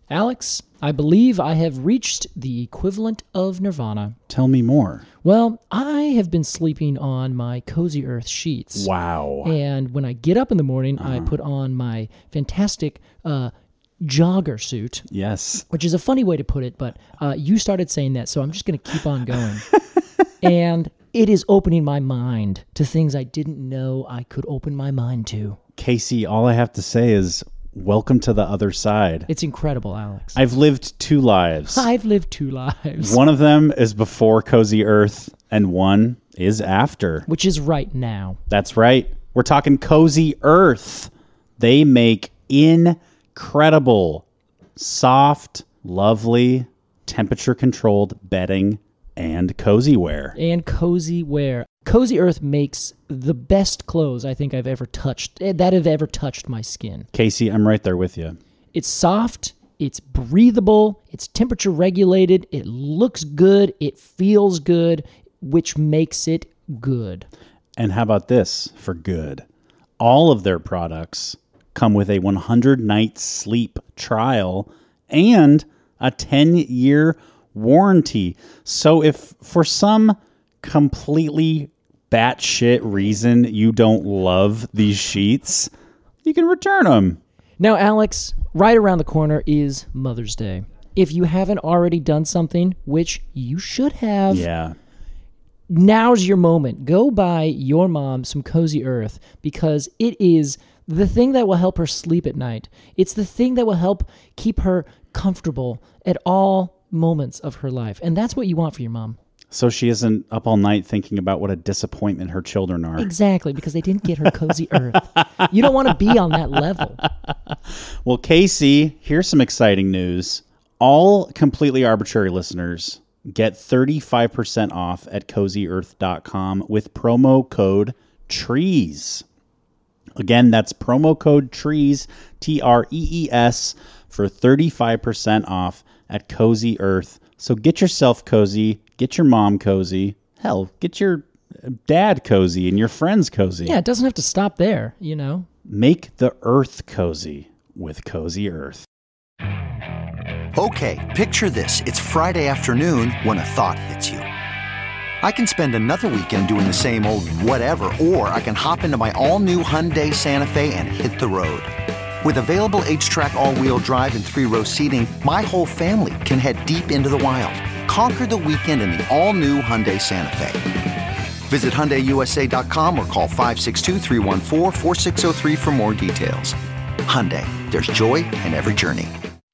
Alex, I believe I have reached the equivalent of nirvana. Tell me more. Well, I have been sleeping on my Cozy Earth sheets. Wow. And when I get up in the morning, I put on my fantastic jogger suit. Yes. Which is a funny way to put it, but you started saying that, so I'm just going to keep on going. And it is opening my mind to things I didn't know I could open my mind to. Casey, all I have to say is welcome to the other side. It's incredible, Alex. I've lived 2 lives. I've lived 2 lives. One of them is before Cozy Earth, and one is after. Which is right now. That's right. We're talking Cozy Earth. They make incredible, soft, lovely, temperature-controlled bedding and cozy wear. And cozy wear. Cozy Earth makes the best clothes I think I've ever touched, that have ever touched my skin. Casey, I'm right there with you. It's soft, it's breathable, it's temperature regulated, it looks good, it feels good, which makes it good. And how about this for good? All of their products come with a 100-night sleep trial and a 10-year warranty. So if for some completely batshit reason you don't love these sheets, you can return them. Now, Alex, right around the corner is Mother's Day. If you haven't already done something, which you should have, now's your moment. Go buy your mom some Cozy Earth because it is the thing that will help her sleep at night. It's the thing that will help keep her comfortable at all moments of her life. And that's what you want for your mom. So she isn't up all night thinking about what a disappointment her children are. Exactly, because they didn't get her Cozy Earth. You don't want to be on that level. Well, Casey, here's some exciting news. All Completely Arbitrary listeners get 35% off at CozyEarth.com with promo code TREES. Again, that's promo code TREES, TREES, for 35% off at Cozy Earth. So get yourself cozy, get your mom cozy, hell, get your dad cozy and your friends cozy. Yeah, it doesn't have to stop there, you know. Make the earth cozy with Cozy Earth. Okay, picture this. It's Friday afternoon when a thought hits you. I can spend another weekend doing the same old whatever, or I can hop into my all-new Hyundai Santa Fe and hit the road. With available H-Track all-wheel drive and 3-row seating, my whole family can head deep into the wild. Conquer the weekend in the all-new Hyundai Santa Fe. Visit HyundaiUSA.com or call 562-314-4603 for more details. Hyundai, there's joy in every journey.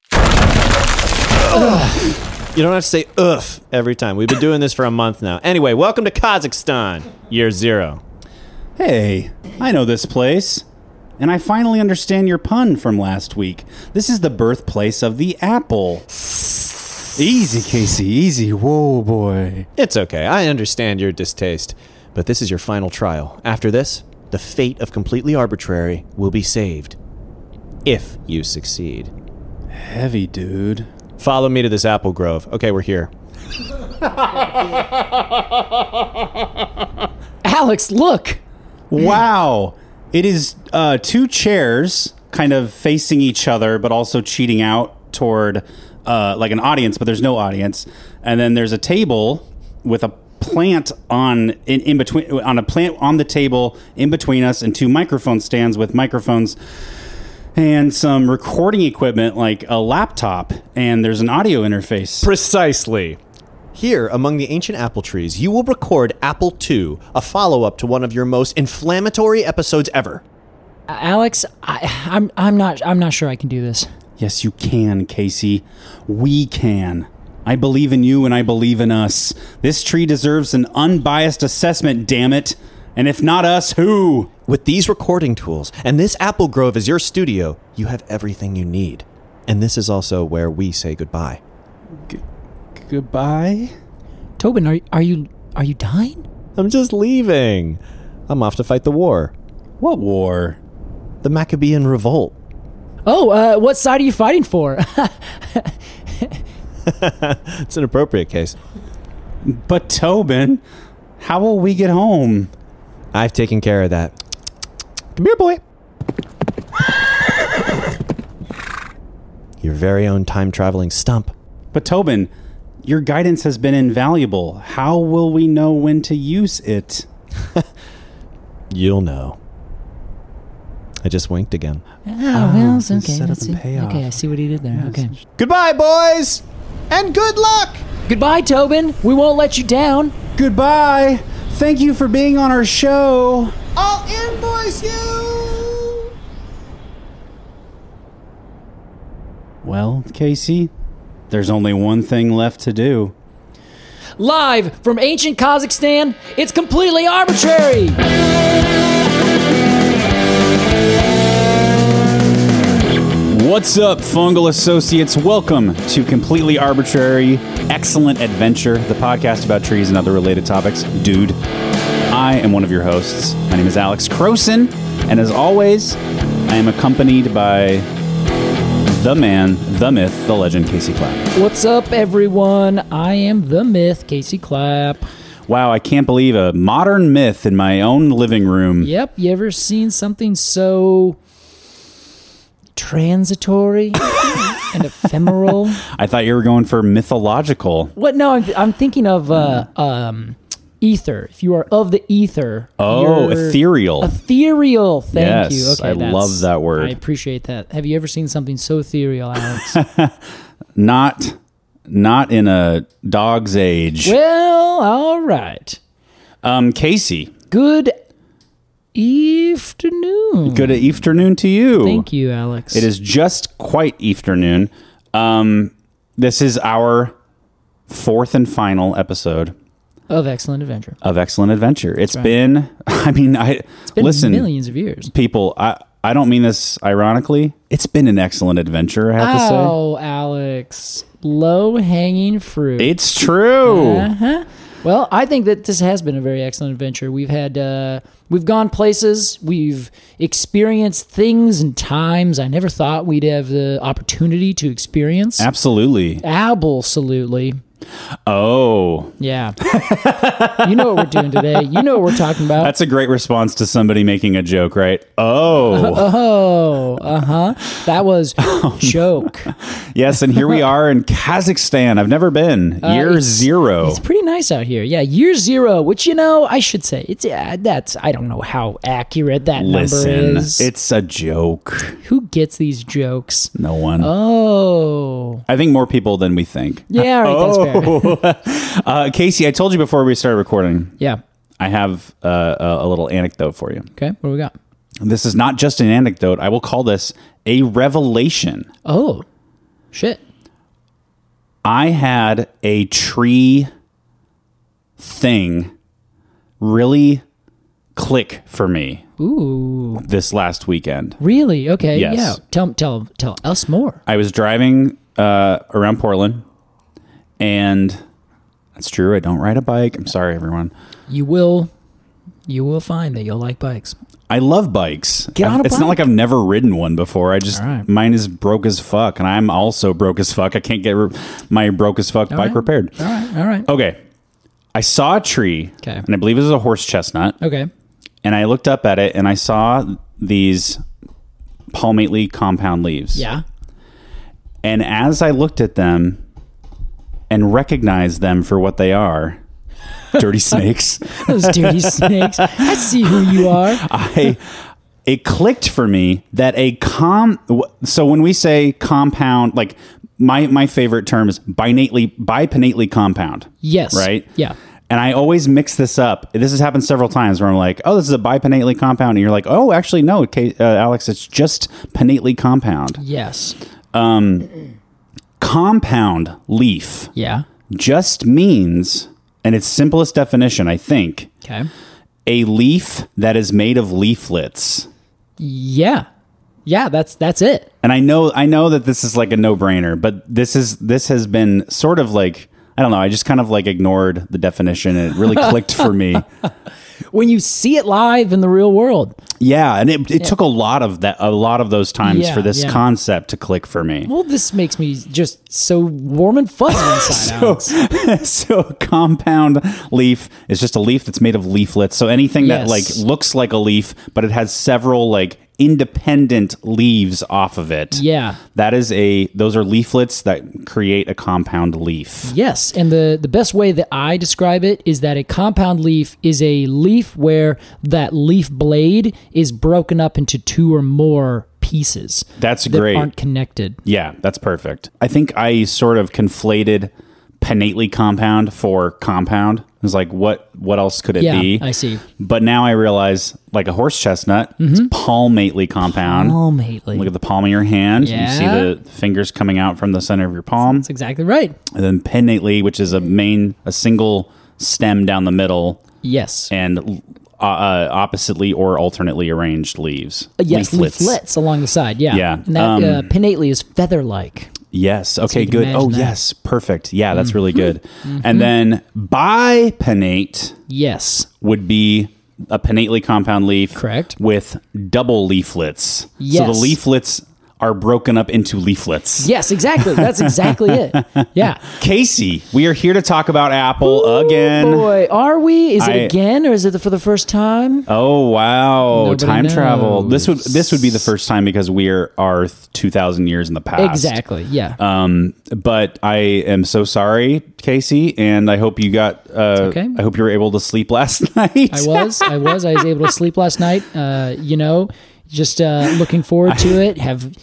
You don't have to say ugh every time. We've been doing this for a month now. Anyway, welcome to Kazakhstan, year 0. Hey, I know this place. And I finally understand your pun from last week. This is the birthplace of the apple. Easy, Casey, easy. Whoa, boy. It's okay. I understand your distaste. But this is your final trial. After this, the fate of Completely Arbitrary will be saved. If you succeed. Heavy, dude. Follow me to this apple grove. Okay, we're here. Alex, look! Wow. It is 2 chairs kind of facing each other, but also cheating out toward like an audience, but there's no audience. And then there's a table with a plant in between, on a plant on the table in between us, and 2 microphone stands with microphones and some recording equipment like a laptop, and there's an audio interface. Precisely. Here, among the ancient apple trees, you will record Apple II, a follow-up to one of your most inflammatory episodes ever. Alex, I'm not sure I can do this. Yes, you can, Casey. We can. I believe in you and I believe in us. This tree deserves an unbiased assessment, damn it. And if not us, who? With these recording tools and this apple grove as your studio, you have everything you need. And this is also where we say goodbye. Goodbye? Tobin, are you dying? I'm just leaving. I'm off to fight the war. What war? The Maccabean Revolt. Oh, what side are you fighting for? It's an appropriate case. But Tobin, how will we get home? I've taken care of that. Come here, boy. your very own time-traveling stump. But Tobin, your guidance has been invaluable. How will we know when to use it? You'll know. I just winked again. Oh, well, it's okay. set up Let's and see. pay off. Okay, I see what he did there. Okay. Goodbye, boys! And good luck! Goodbye, Tobin. We won't let you down. Goodbye. Thank you for being on our show. I'll invoice you! Well, Casey, there's only one thing left to do. Live from ancient Kazakhstan, it's Completely Arbitrary. What's up, Fungal Associates? Welcome to Completely Arbitrary, Excellent Adventure, the podcast about trees and other related topics. Dude, I am one of your hosts. My name is Alex Croson, and as always, I am accompanied by the man, the myth, the legend, Casey Clapp. What's up, everyone? I am the myth, Casey Clapp. Wow, I can't believe a modern myth in my own living room. Yep, you ever seen something so transitory and ephemeral? I thought you were going for mythological. What? No, I'm thinking of ether. If you are of the ether. Oh, you're ethereal. Ethereal. Thank you. Yes, Okay, I love that word. I appreciate that. Have you ever seen something so ethereal, Alex? Not in a dog's age. Well, all right. Casey. Good afternoon. Good afternoon to you. Thank you, Alex. It is just quite afternoon. This is our fourth and final episode of Excellent Adventure. It's right. been, It's been listen, millions of years. people, I don't mean this ironically. It's been an excellent adventure, I have to say. Oh, Alex. Low-hanging fruit. It's true. Uh-huh. Well, I think that this has been a very excellent adventure. We've gone places, we've experienced things and times I never thought we'd have the opportunity to experience. Absolutely. Absolutely. Oh. Yeah. You know what we're doing today. You know what we're talking about. That's a great response to somebody making a joke, right? Oh. Oh, uh-huh. That was joke. Yes, and here we are in Kazakhstan. I've never been. Year zero. It's pretty nice out here. Yeah, year zero, which, I should say, I don't know how accurate that number is. It's a joke. Who gets these jokes? No one. Oh. I think more people than we think. Yeah, right, that's fair. Casey, I told you before we started recording, Yeah. I have a little anecdote for you. Okay, what do we got? This is not just an anecdote. I will call this a revelation. Oh, shit. I had a tree thing really click for me Ooh. this last weekend. Really? Okay, Yes. yeah. Tell us more. I was driving around Portland, and that's true. I don't ride a bike. I'm sorry, everyone. You will find that you'll like bikes. I love bikes. Get on a It's bike. not like I've never ridden one before. All right. Mine is broke as fuck, and I'm also broke as fuck. I can't get my broke as fuck bike right. repaired. All right. Okay. I saw a tree, Okay. and I believe it was a horse chestnut, Okay. and I looked up at it, and I saw these palmately compound leaves. Yeah. And as I looked at them and recognized them for what they are, dirty snakes, Those dirty snakes. I see who you are. it clicked for me that so when we say compound, like my favorite term is bipennately compound. Yes. Right? Yeah. And I always mix this up. This has happened several times where I'm like, oh, this is a bipennately compound. And you're like, oh, actually, no, Alex, it's just pennately compound. Yes. Compound leaf Yeah. just means, in its simplest definition, I think, Okay. a leaf that is made of leaflets. Yeah. Yeah, that's it. And I know that this is like a no-brainer, but this has been sort of like, I don't know, I just kind of like ignored the definition and it really clicked for me. When you see it live in the real world. Yeah, and it took a lot of those times Yeah, for this yeah. concept to click for me. Well, this makes me just so warm and fuzzy inside, Alex. So a compound leaf is just a leaf that's made of leaflets. So anything that Yes. like looks like a leaf, but it has several like independent leaves off of it. Yeah. Those are leaflets that create a compound leaf. Yes, and the best way that I describe it is that a compound leaf is a leaf where that leaf blade is broken up into two or more pieces. That's that great. Aren't connected. Yeah, that's perfect. I think I sort of conflated pinnately compound for compound. It was like, what else could it be? I see. But now I realize, like a horse chestnut, it's palmately compound. Palmately. Look at the palm of your hand. Yeah. You see the fingers coming out from the center of your palm. That's exactly right. And then pinnately, which is a single stem down the middle. Yes. And oppositely or alternately arranged leaves. Yes, leaflets along the side. Yeah. Yeah. And that pinnately is feather-like. Yes. Okay, you can good. Oh, imagine that. yes. Perfect. Yeah, that's really good. And then bipinnate Yes. would be a pinnately compound leaf. Correct. With double leaflets. Yes. So the leaflets are broken up into leaflets. Yes, exactly. That's exactly it. Yeah. Casey, we are here to talk about Apple again. Boy, are we? Is it again, or is it for the first time? Oh wow, Nobody time travel. knows. This would be the first time because we are 2,000 years in the past. Exactly. Yeah. But I am so sorry, Casey, and I hope you got. okay. I hope you were able to sleep last night. I was able to sleep last night. Just looking forward to it.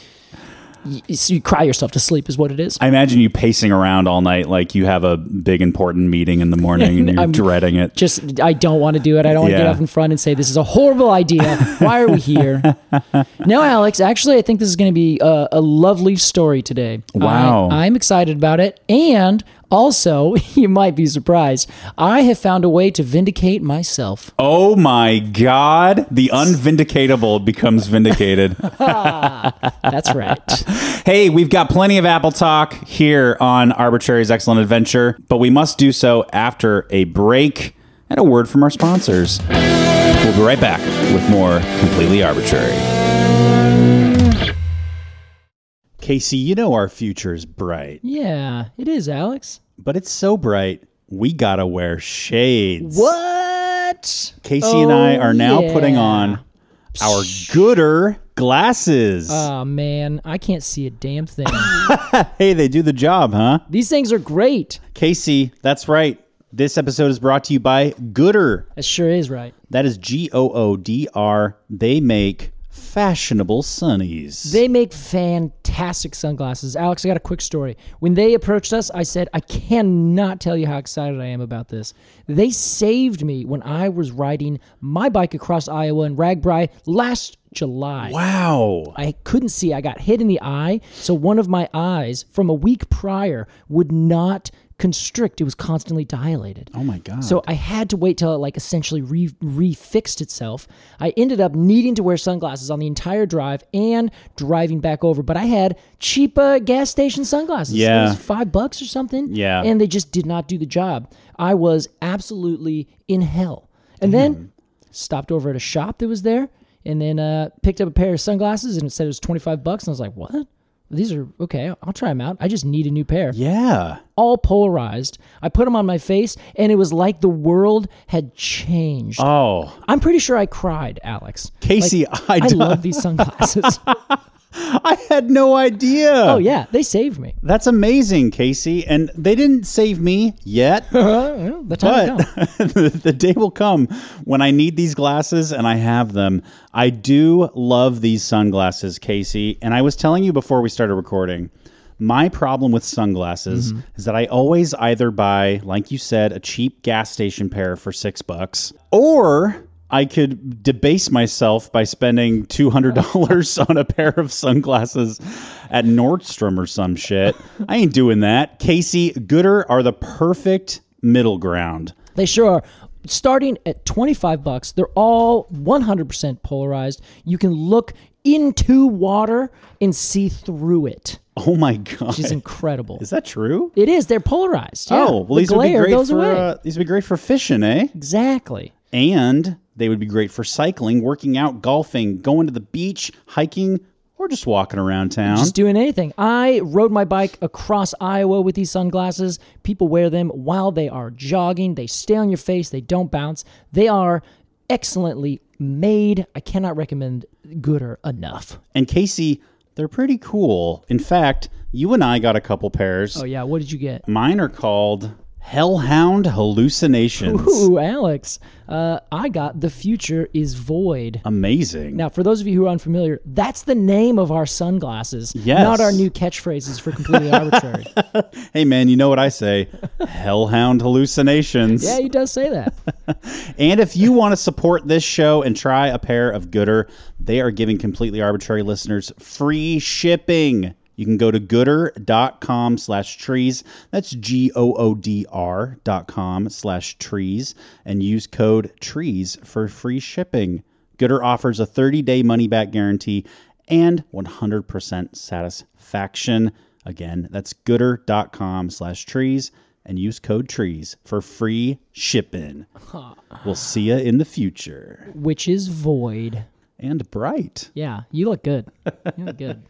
You cry yourself to sleep is what it is. I imagine you pacing around all night like you have a big important meeting in the morning and you're I'm dreading it. I don't want to do it. I don't want to get up in front and say, this is a horrible idea. Why are we here? No, Alex, actually, I think this is going to be a lovely story today. Wow. I'm excited about it. And also, you might be surprised, I have found a way to vindicate myself. Oh my God. The unvindicatable becomes vindicated. That's right. Hey, we've got plenty of Apple talk here on Arbitrary's Excellent Adventure, but we must do so after a break and a word from our sponsors. We'll be right back with more Completely Arbitrary. Casey, you know our future is bright. Yeah, it is, Alex. But it's so bright, we gotta wear shades. What? Casey and I are now putting on our Gooder glasses. Oh, man. I can't see a damn thing. Hey, they do the job, huh? These things are great. Casey, that's right. This episode is brought to you by Gooder. That sure is right. That is Goodr. They make fashionable sunnies. They make fantastic sunglasses. Alex, I got a quick story. When they approached us, I said, I cannot tell you how excited I am about this. They saved me when I was riding my bike across Iowa in Ragbri last July. Wow. I couldn't see. I got hit in the eye, so one of my eyes from a week prior would not constrict. It was constantly dilated. Oh my God. So I had to wait till it essentially refixed itself. I ended up needing to wear sunglasses on the entire drive and driving back over, but I had cheap gas station sunglasses. Yeah. It was $5 or something. Yeah. And they just did not do the job. I was absolutely in hell. And then stopped over at a shop that was there and then picked up a pair of sunglasses and it said it was $25. And I was like, what? These are okay. I'll try them out. I just need a new pair. Yeah. All polarized. I put them on my face, and it was like the world had changed. Oh. I'm pretty sure I cried, Alex. Casey, I love these sunglasses. I had no idea. Oh, yeah. They saved me. That's amazing, Casey. And they didn't save me yet. The time will come. The day will come when I need these glasses and I have them. I do love these sunglasses, Casey. And I was telling you before we started recording, my problem with sunglasses is that I always either buy, like you said, a cheap gas station pair for $6, or I could debase myself by spending $200 on a pair of sunglasses at Nordstrom or some shit. I ain't doing that. Casey, Gooder are the perfect middle ground. They sure are. Starting at $25, they're all 100% polarized. You can look into water and see through it. Oh my God. Which is incredible. Is that true? It is. They're polarized. Yeah. Oh, well, the glare goes away. These would be great for fishing, eh? Exactly. And they would be great for cycling, working out, golfing, going to the beach, hiking, or just walking around town. Just doing anything. I rode my bike across Iowa with these sunglasses. People wear them while they are jogging. They stay on your face. They don't bounce. They are excellently made. I cannot recommend Gooder enough. And Casey, they're pretty cool. In fact, you and I got a couple pairs. Oh, yeah. What did you get? Mine are called Hellhound Hallucinations. Ooh, Alex. I got The Future is Void. Amazing. Now, for those of you who are unfamiliar, that's the name of our sunglasses, Yes. not our new catchphrases for Completely Arbitrary. Hey, man, you know what I say? Hellhound Hallucinations. Yeah, he does say that. And if you want to support this show and try a pair of Gooder, they are giving Completely Arbitrary listeners free shipping. You can go to gooder.com/trees. That's GOODR.com/trees and use code TREES for free shipping. Gooder offers a 30-day money-back guarantee and 100% satisfaction. Again, that's gooder.com/trees and use code TREES for free shipping. We'll see you in the future. Which is void. And bright. Yeah, you look good. You look good.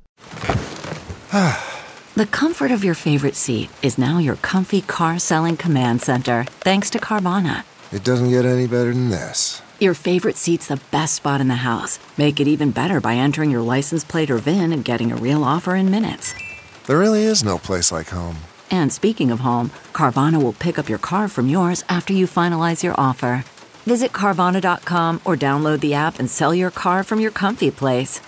The comfort of your favorite seat is now your comfy car selling command center, thanks to Carvana. It doesn't get any better than this. Your favorite seat's the best spot in the house. Make it even better by entering your license plate or VIN and getting a real offer in minutes. There really is no place like home. And speaking of home, Carvana will pick up your car from yours after you finalize your offer. Visit Carvana.com or download the app and sell your car from your comfy place.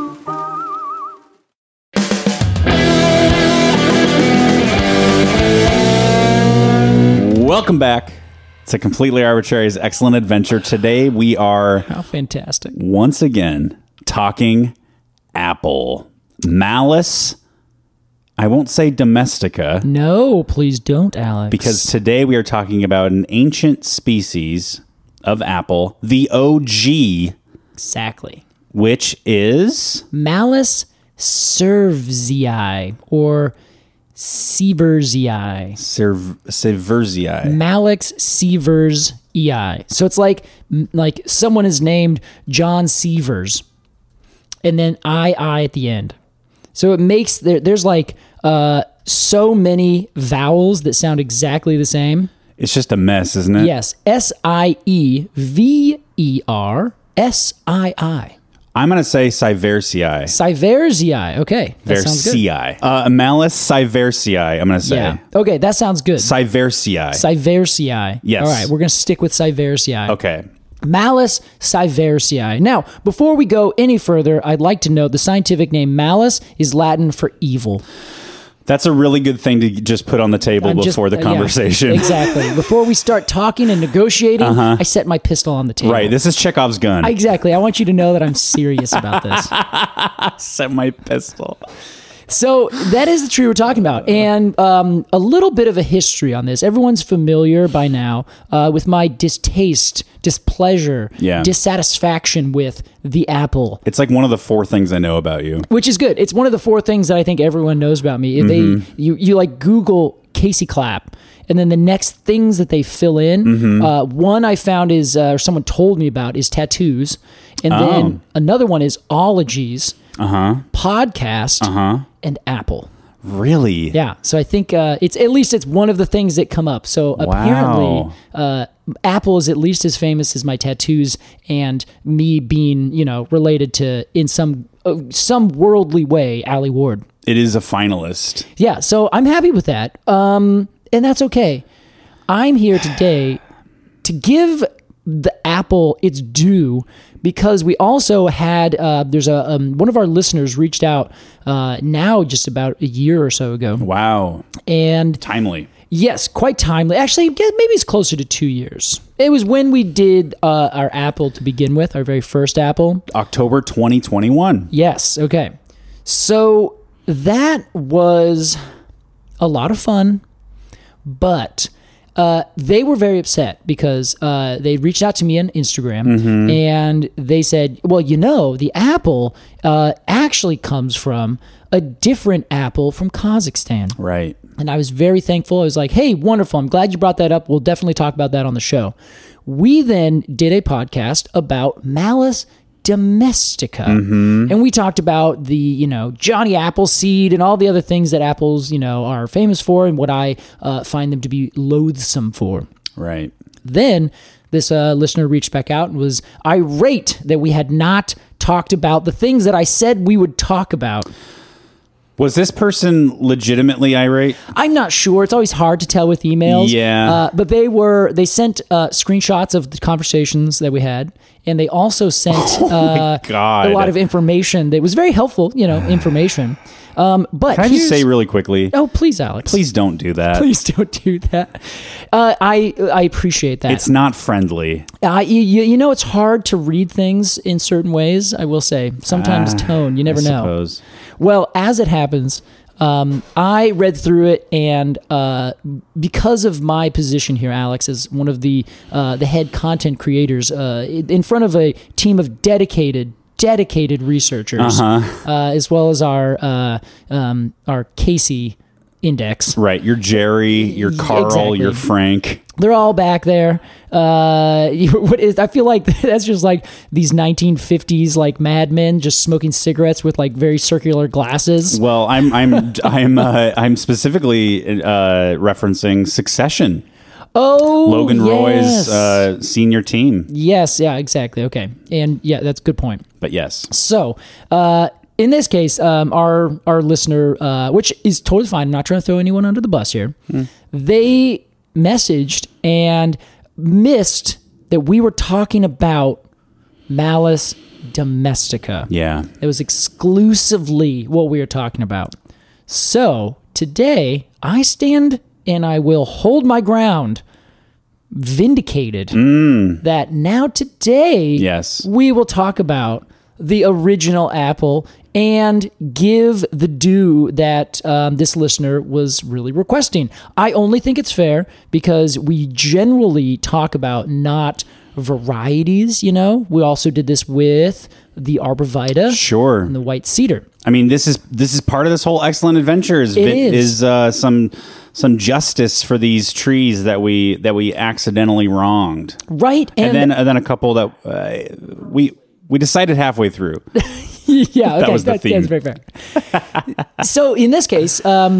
Welcome back to Completely Arbitrary's Excellent Adventure. Today we are How fantastic. once again talking Apple. Malice. I won't say domestica, No, please don't, Alex. because today we are talking about an ancient species of apple, the OG, Exactly. which is... Malus cerevisiae or Sieversiae. Sieversiae. Malix Sieversiae. So it's like someone is named John Sievers and then I at the end. So it makes there's like so many vowels that sound exactly the same. It's just a mess, isn't it? Yes. Sieversii. I'm going to say Sieversiae. Sieversiae. Okay. That sounds good. Versiae. Malice Sieversiae, I'm going to say. Yeah. Okay, that sounds good. Sieversiae. Sieversiae. Yes. All right, we're going to stick with Sieversiae. Okay. Malus Sieversiae. Now, before we go any further, I'd like to note the scientific name Malus is Latin for evil. That's a really good thing to just put on the table before the conversation. Yeah, exactly. Before we start talking and negotiating, I set my pistol on the table. Right. This is Chekhov's gun. Exactly. I want you to know that I'm serious about this. Set my pistol. So that is the tree we're talking about. And a little bit of a history on this. Everyone's familiar by now with my displeasure, dissatisfaction with the apple. It's like one of the 4 things I know about you. Which is good. It's one of the 4 things that I think everyone knows about me. You like Google Casey Clapp, and then the next things that they fill in. One I found is, or someone told me about, is tattoos. And then another one is ologies, podcast, and Apple. Really? Yeah. So I think it's one of the things that come up. So apparently, Apple is at least as famous as my tattoos and me being, related to in some worldly way, Allie Ward. It is a finalist. Yeah. So I'm happy with that. And that's okay. I'm here today to give the Apple its due, because we also had there's one of our listeners reached out now just about a year or so ago. Wow. And timely. Yes, quite timely. Actually, maybe it's closer to 2 years. It was when we did our Apple to begin with, our very first Apple. October 2021. Yes. Okay. So that was a lot of fun, but they were very upset because they reached out to me on Instagram and they said, well, the apple actually comes from a different apple from Kazakhstan. Right. And I was very thankful. I was like, hey, wonderful. I'm glad you brought that up. We'll definitely talk about that on the show. We then did a podcast about Malus domestica. And we talked about the, Johnny Appleseed and all the other things that apples, are famous for and what I find them to be loathsome for. Right. Then this listener reached back out and was irate that we had not talked about the things that I said we would talk about. Was this person legitimately irate? I'm not sure. It's always hard to tell with emails. Yeah. But they sent screenshots of the conversations that we had, and they also sent a lot of information that was very helpful, information. But can I just say really quickly? Oh, please, Alex. Please don't do that. Please don't do that. I appreciate that. It's not friendly. It's hard to read things in certain ways, I will say. Sometimes tone, you never know. Suppose. Well, as it happens, I read through it, and because of my position here, Alex, as one of the head content creators, in front of a team of dedicated researchers, as well as our Casey index. Right. You're Jerry, you're Carl, Exactly. you're Frank. They're all back there. I feel like that's just like these 1950s like Mad Men just smoking cigarettes with like very circular glasses. Well, I'm specifically referencing Succession. Oh, Logan yes. Roy's senior team. Yes, yeah, exactly. Okay. And yeah, that's a good point. But yes. So, in this case, our listener, which is totally fine, I'm not trying to throw anyone under the bus here, they messaged and missed that we were talking about Malus Domestica. Yeah. It was exclusively what we were talking about. So, today, I stand and I will hold my ground, vindicated, that now today, Yes. we will talk about the original Apple and give the due that this listener was really requesting. I only think it's fair because we generally talk about not varieties, We also did this with the Arbor Sure. and the white cedar. I mean, this is part of this whole excellent adventure. Is some justice for these trees that we accidentally wronged, Right, and then a couple that we decided halfway through. Yeah, okay, that was the theme. That's very fair. So in this case,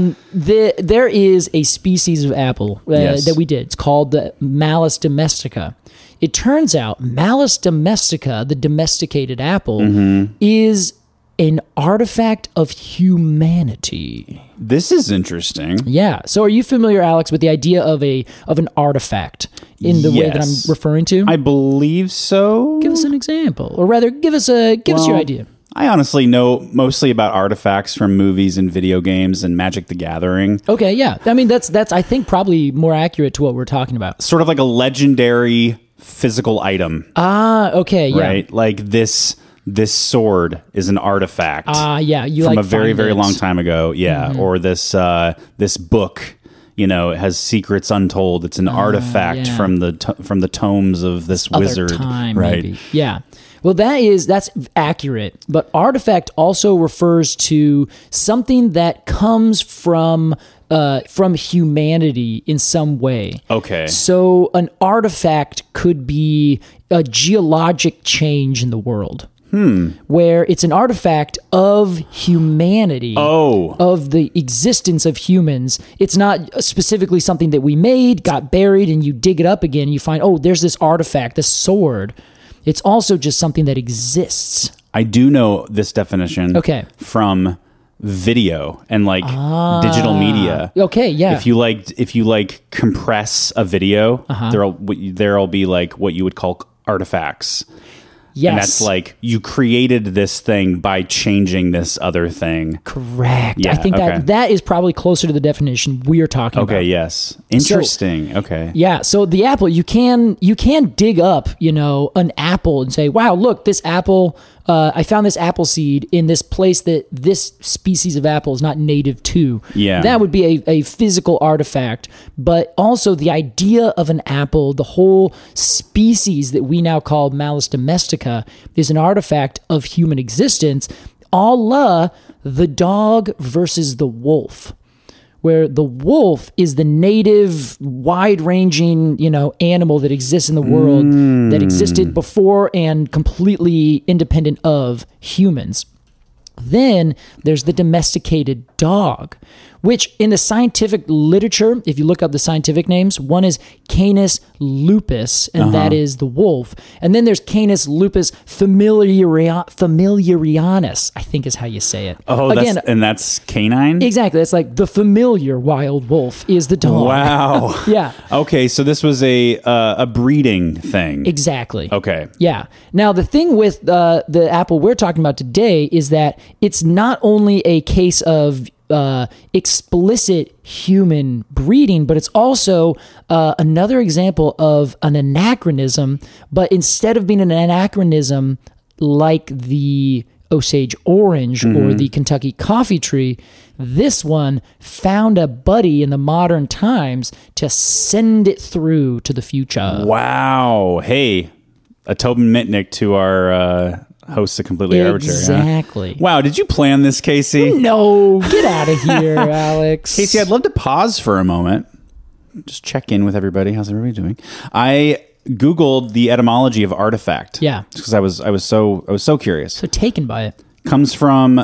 there is a species of apple Yes. that we did. It's called the Malus domestica. It turns out Malus domestica, the domesticated apple, is an artifact of humanity. This is interesting. Yeah. So are you familiar, Alex, with the idea of an artifact in the way that I'm Yes. referring to? I believe so. Give us an example, or rather, give us your idea. I honestly know mostly about artifacts from movies and video games and Magic the Gathering. Okay, yeah. I mean, that's I think probably more accurate to what we're talking about. Sort of like a legendary physical item, Ah, okay, yeah. right? Like this sword is an artifact. Yeah. You from like a very, find very this. long time ago. Yeah. Or this book, it has secrets untold. It's an artifact yeah. from the tomes of this Other wizard. time, right. maybe. Yeah. Well, that's accurate. But artifact also refers to something that comes from humanity in some way. Okay. So an artifact could be a geologic change in the world. Where it's an artifact of humanity, of the existence of humans. It's not specifically something that we made, got buried, and you dig it up again, and you find, there's this artifact, this sword. It's also just something that exists. I do know this definition from video and digital media. Okay, yeah. If you compress a video, there'll be what you would call artifacts. Yes. And that's like you created this thing by changing this other thing. Correct. Yeah, I think that is probably closer to the definition we are talking about. Okay, yes. Interesting. Okay. Yeah, so the apple, you can dig up, an apple and say, wow, look, this apple, I found this apple seed in this place that this species of apple is not native to. Yeah. That would be a physical artifact, but also the idea of an apple, the whole species that we now call Malus domestica, is an artifact of human existence, a la the dog versus the wolf, where the wolf is the native, wide-ranging, animal that exists in the world, that existed before and completely independent of humans. Then there's the domesticated dog, which in the scientific literature, if you look up the scientific names, one is Canis lupus, and that is the wolf. And then there's Canis lupus familiarianus, I think is how you say it. Oh, that's canine? Exactly. It's like the familiar wild wolf is the dog. Wow. Yeah. Okay, so this was a breeding thing. Exactly. Okay. Yeah. Now, the thing with the apple we're talking about today is that it's not only a case of explicit human breeding, but it's also another example of an anachronism. But instead of being an anachronism like the Osage orange or the Kentucky coffee tree, this one found a buddy in the modern times to send it through to the future. Wow. Hey, a Tobin Mitnick to our hosts of Completely Arbitrary. Exactly. Huh? Wow. Did you plan this, Casey? No. Get out of here, Alex. Casey, I'd love to pause for a moment. Just check in with everybody. How's everybody doing? I Googled the etymology of artifact. Yeah. Because I was so curious. So taken by it. Comes from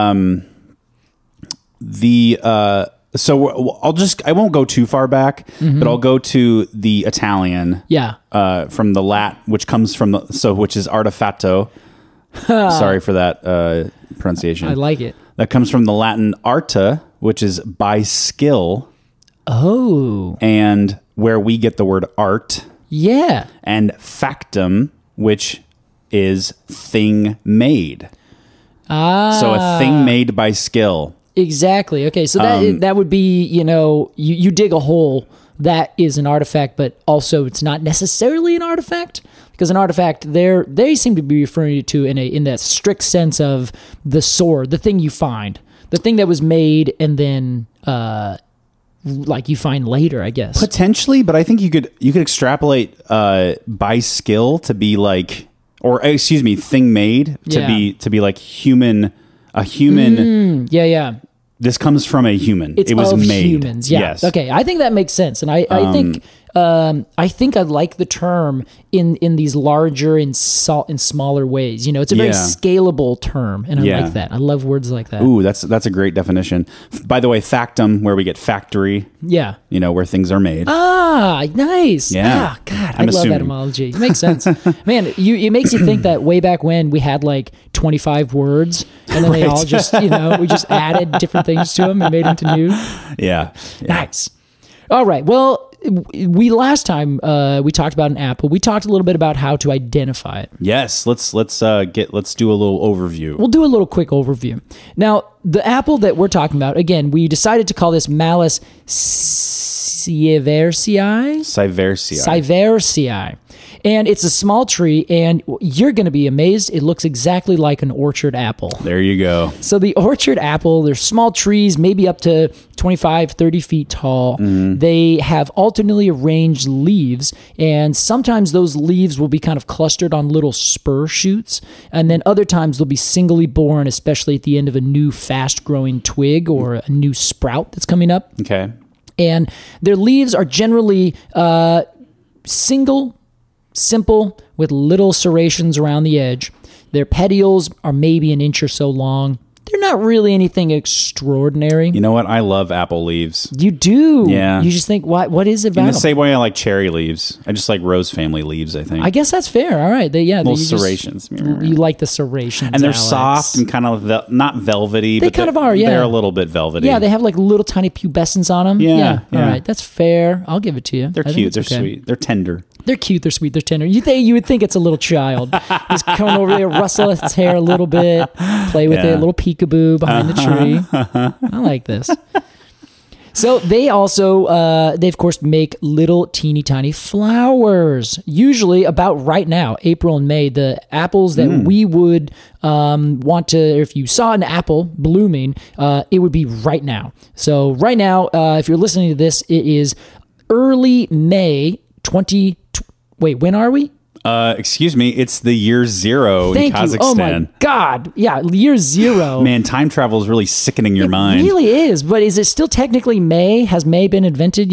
so I won't go too far back, but I'll go to the Italian. Yeah. From the Lat, which comes from which is artefatto. Sorry for that pronunciation. I like it. That comes from the Latin arta, which is by skill. Oh. And where we get the word art. Yeah. And factum, which is thing made. Ah. So a thing made by skill. Exactly. Okay. So that would be, you dig a hole, that is an artifact, but also it's not necessarily an artifact. Because an artifact, they seem to be referring to in that strict sense of the sword, the thing you find, the thing that was made and then like you find later, I guess. Potentially, but I think you could extrapolate by skill to be like, or excuse me, thing made to be like human, a human. Yeah. This comes from a human. It was made. Humans. Yeah. Yes. Okay. I think that makes sense, and I think I like the term in these larger and smaller ways. It's a very scalable term, and I like that. I love words like that. Ooh, that's a great definition. By the way, factum, where we get factory. Yeah. Where things are made. Ah, nice. Yeah. God, I love etymology. It makes sense. Man, it makes you think that way back when we had like 25 words, and then they all just, we just added different things to them and made them to new. Yeah. Nice. All right. Well, last time we talked about an apple. We talked a little bit about how to identify it. Yes, let's do a little overview. We'll do a little quick overview. Now, the apple that we're talking about, again, we decided to call this Malus sieversii. And it's a small tree, and you're going to be amazed. It looks exactly like an orchard apple. There you go. So the orchard apple, they're small trees, maybe up to 25, 30 feet tall. They have alternately arranged leaves, and sometimes those leaves will be kind of clustered on little spur shoots, and then other times they'll be singly borne, especially at the end of a new fast-growing twig or a new sprout that's coming up. Okay. And their leaves are generally simple, with little serrations around the edge. Their petioles are maybe an inch or so long. They're not really anything extraordinary. You know what? I love apple leaves. You do? Yeah. You just think, what is it about In the them? same way I like cherry leaves. I just like rose family leaves, I think. I guess that's fair. All right. Little serrations. You like the serrations, and they're Alex. soft and kind of not velvety. They but kind of are, yeah. They're a little bit velvety. Yeah, they have like little tiny pubescence on them. Yeah. All right. That's fair. I'll give it to you. They're cute. They're sweet. They're tender. They're cute, they're sweet, they're tender. You would think it's a little child. Just come over there, rustle its hair a little bit, play with it, a little peekaboo behind the tree. I like this. So they also, they of course make little teeny tiny flowers, usually about right now, April and May. The apples that we would want to, if you saw an apple blooming, it would be right now. So right now, if you're listening to this, it is early May 2020. Wait, when are we? Excuse me, it's the year 0 in Kazakhstan. Oh my God. Yeah, year 0. Man, time travel is really sickening your mind. It really is, but is it still technically May? Has May been invented yet?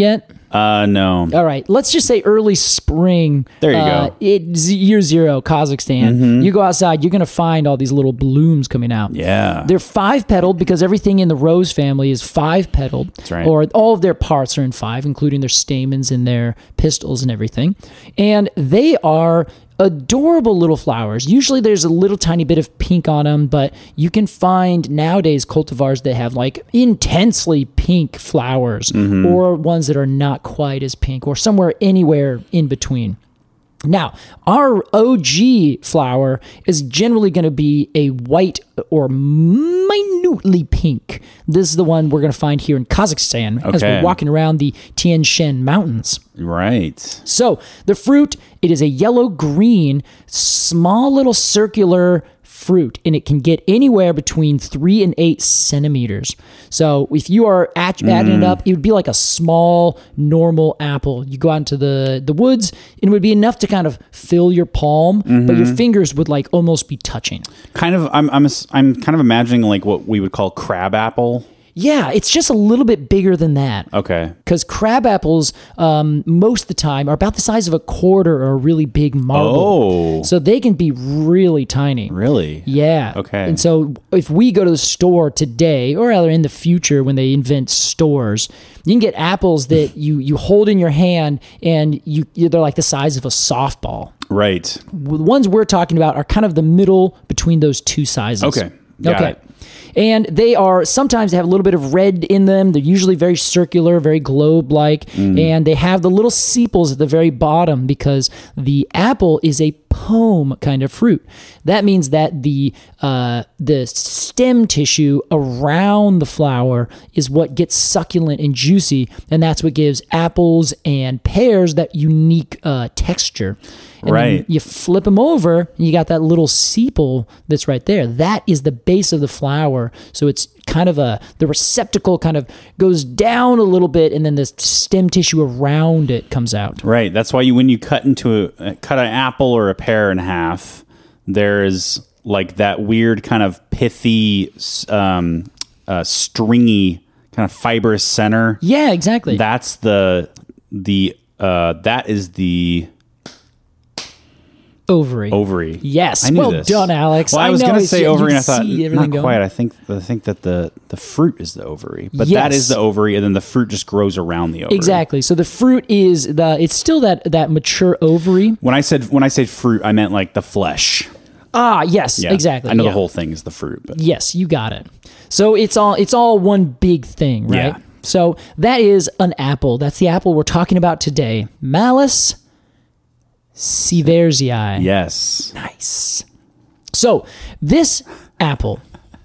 No. All right, let's just say early spring. There you go. Year 0, Kazakhstan. You go outside, you're going to find all these little blooms coming out. Yeah. They're 5-petaled because everything in the rose family is 5-petaled. That's right. Or all of their parts are in 5, including their stamens and their pistils and everything. And they are adorable little flowers. Usually there's a little tiny bit of pink on them, but you can find nowadays cultivars that have like intensely pink flowers or ones that are not quite as pink or somewhere anywhere in between. Now, our OG flower is generally going to be a white or minutely pink. This is the one we're going to find here in Kazakhstan as we're walking around the Tian Shan Mountains. Right. So the fruit, it is a yellow-green, small little circular fruit, and it can get anywhere between 3 and 8 centimeters. So if you are adding it up, it would be like a small, normal apple. You go out into the woods, and it would be enough to kind of fill your palm, but your fingers would like almost be touching. Kind of. I'm kind of imagining like what we would call crab apple. Yeah, it's just a little bit bigger than that. Okay. Because crab apples, most of the time, are about the size of a quarter or a really big marble. Oh. So they can be really tiny. Really? Yeah. Okay. And so if we go to the store today, or rather in the future when they invent stores, you can get apples that you hold in your hand and they're like the size of a softball. Right. The ones we're talking about are kind of the middle between those two sizes. Okay. Got it. And they are sometimes they have a little bit of red in them. They're usually very circular, very globe-like, and they have the little sepals at the very bottom because the apple is a pome kind of fruit. That means that the stem tissue around the flower is what gets succulent and juicy, and that's what gives apples and pears that unique texture. And right. You flip them over, and you got that little sepal that's right there. That is the base of the flower. So it's kind of the receptacle kind of goes down a little bit, and then the stem tissue around it comes out. Right. That's why when you cut an apple or a pear in half, there's like that weird kind of pithy, stringy, kind of fibrous center. Yeah, exactly. That's that is the ovary. Yes. I knew well this. done, Alex. Well, I was going to say ovary, and I thought not going. quite. I think that the fruit is the ovary, but Yes. that is the ovary, and then the fruit just grows around the ovary. Exactly. So the fruit is it's still that mature ovary. When I said fruit, I meant like the flesh. Ah, yes, Yeah. exactly. I know yeah. the whole thing is the fruit, but Yes, you got it. So it's all one big thing, right? Yeah. So that is an apple. That's the apple we're talking about today. Malus sieversii. yes. Nice. So this apple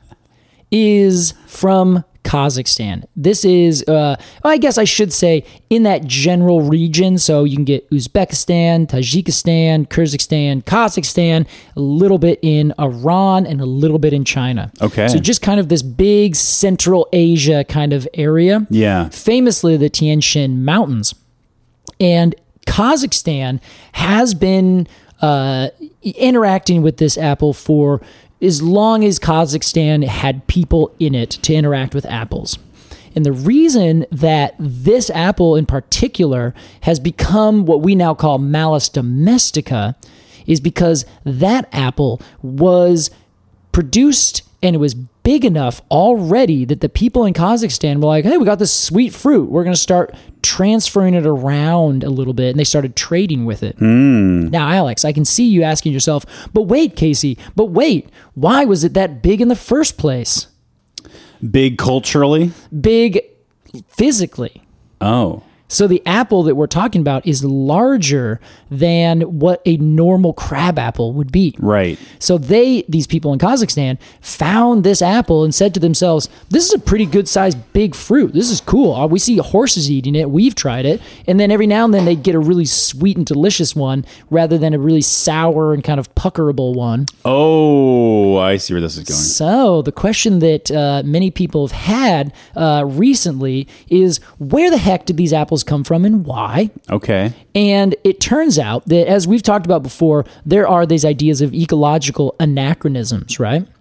is from Kazakhstan. This is, I guess I should say, in that general region. So you can get Uzbekistan, Tajikistan, Kyrgyzstan, Kazakhstan, a little bit in Iran, and a little bit in China. Okay. So just kind of this big Central Asia kind of area. Yeah. Famously, the Tian Shan Mountains. And Kazakhstan has been interacting with this apple for as long as Kazakhstan had people in it to interact with apples. And the reason that this apple in particular has become what we now call Malus domestica is because that apple was produced and it was big enough already that the people in Kazakhstan were like, hey, we got this sweet fruit. We're going to start transferring it around a little bit. And they started trading with it. Now, Alex, I can see you asking yourself, but wait, Casey, why was it that big in the first place? Big culturally? Big physically. Oh. So the apple that we're talking about is larger than what a normal crab apple would be. Right. So these people in Kazakhstan found this apple and said to themselves, this is a pretty good sized big fruit. This is cool. We see horses eating it. We've tried it. And then every now and then they get a really sweet and delicious one rather than a really sour and kind of puckerable one. Oh, I see where this is going. So the question that many people have had recently is, where the heck did these apples come from and why? Okay. And it turns out that, as we've talked about before, there are these ideas of ecological anachronisms, right?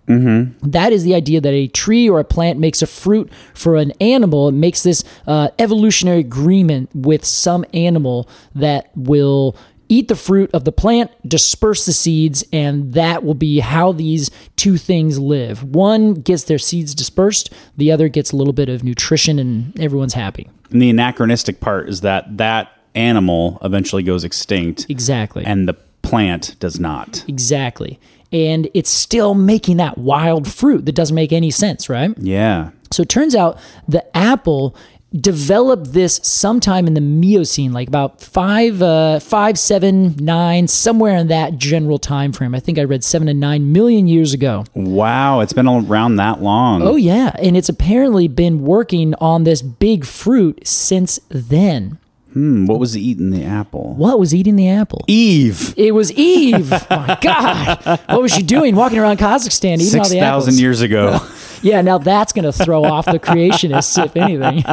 That is the idea that a tree or a plant makes a fruit for an animal. It makes this evolutionary agreement with some animal that will eat the fruit of the plant, disperse the seeds, and that will be how these two things live. One gets their seeds dispersed, the other gets a little bit of nutrition, and everyone's happy. And the anachronistic part is that animal eventually goes extinct. Exactly. And the plant does not. Exactly. And it's still making that wild fruit that doesn't make any sense, right? Yeah. So it turns out the apple developed this sometime in the Miocene, like about 5, 7, 9, somewhere in that general time frame. I think I read 7 to 9 million years ago. Wow, it's been around that long. Oh yeah, and it's apparently been working on this big fruit since then. What was eating the apple? What was eating the apple? Eve. It was Eve. My God. What was she doing walking around Kazakhstan eating all the apples? 6,000 years ago. Yeah, now that's going to throw off the creationists, if anything.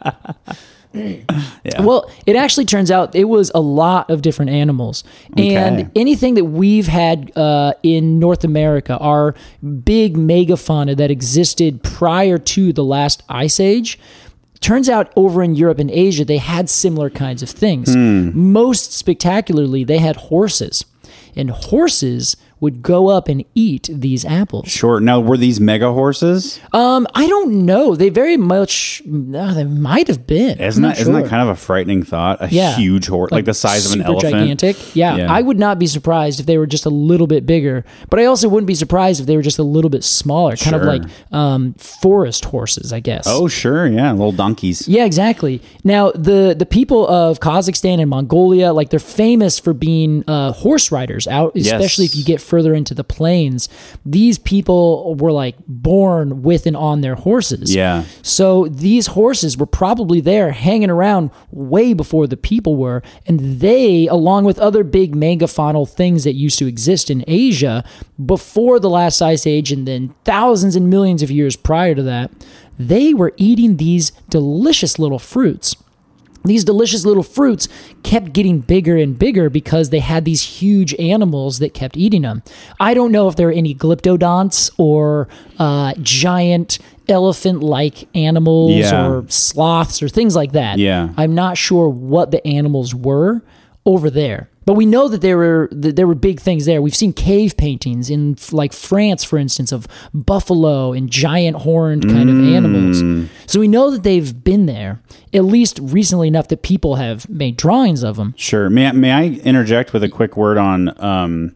Yeah. Well, it actually turns out it was a lot of different animals. And Okay. anything that we've had in North America, our big megafauna that existed prior to the last ice age, turns out over in Europe and Asia, they had similar kinds of things. Most spectacularly, they had horses. And horses would go up and eat these apples. Sure. Now, were these mega horses? I don't know. They very much, they might have been. Isn't that kind of a frightening thought? A huge horse, like the size of an super elephant. Gigantic. Yeah, Yeah. I would not be surprised if they were just a little bit bigger, but I also wouldn't be surprised if they were just a little bit smaller, kind of Sure. like forest horses, I guess. Oh, sure. Yeah. Little donkeys. Yeah, exactly. Now, the people of Kazakhstan and Mongolia, like they're famous for being horse riders out, especially if you get further into the plains. These people were like born with and on their horses. Yeah. So these horses were probably there hanging around way before the people were. And they, along with other big megafaunal things that used to exist in Asia before the last ice age and then thousands and millions of years prior to that, they were eating these delicious little fruits. These delicious little fruits kept getting bigger and bigger because they had these huge animals that kept eating them. I don't know if there are any glyptodonts or giant elephant-like animals or sloths or things like that. Yeah. I'm not sure what the animals were over there. But we know that there were big things there. We've seen cave paintings in like France, for instance, of buffalo and giant horned kind of animals. So we know that they've been there, at least recently enough that people have made drawings of them. Sure. May I interject with a quick word on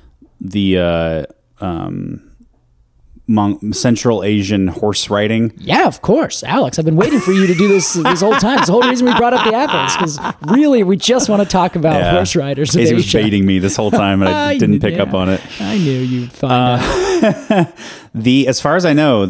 the Central Asian horse riding? Yeah, of course, Alex. I've been waiting for you to do this whole time. It's the whole reason we brought up the apples, because really we just want to talk about horse riders. Casey was baiting me this whole time, and I didn't pick up on it. I knew you'd find out. As far as I know,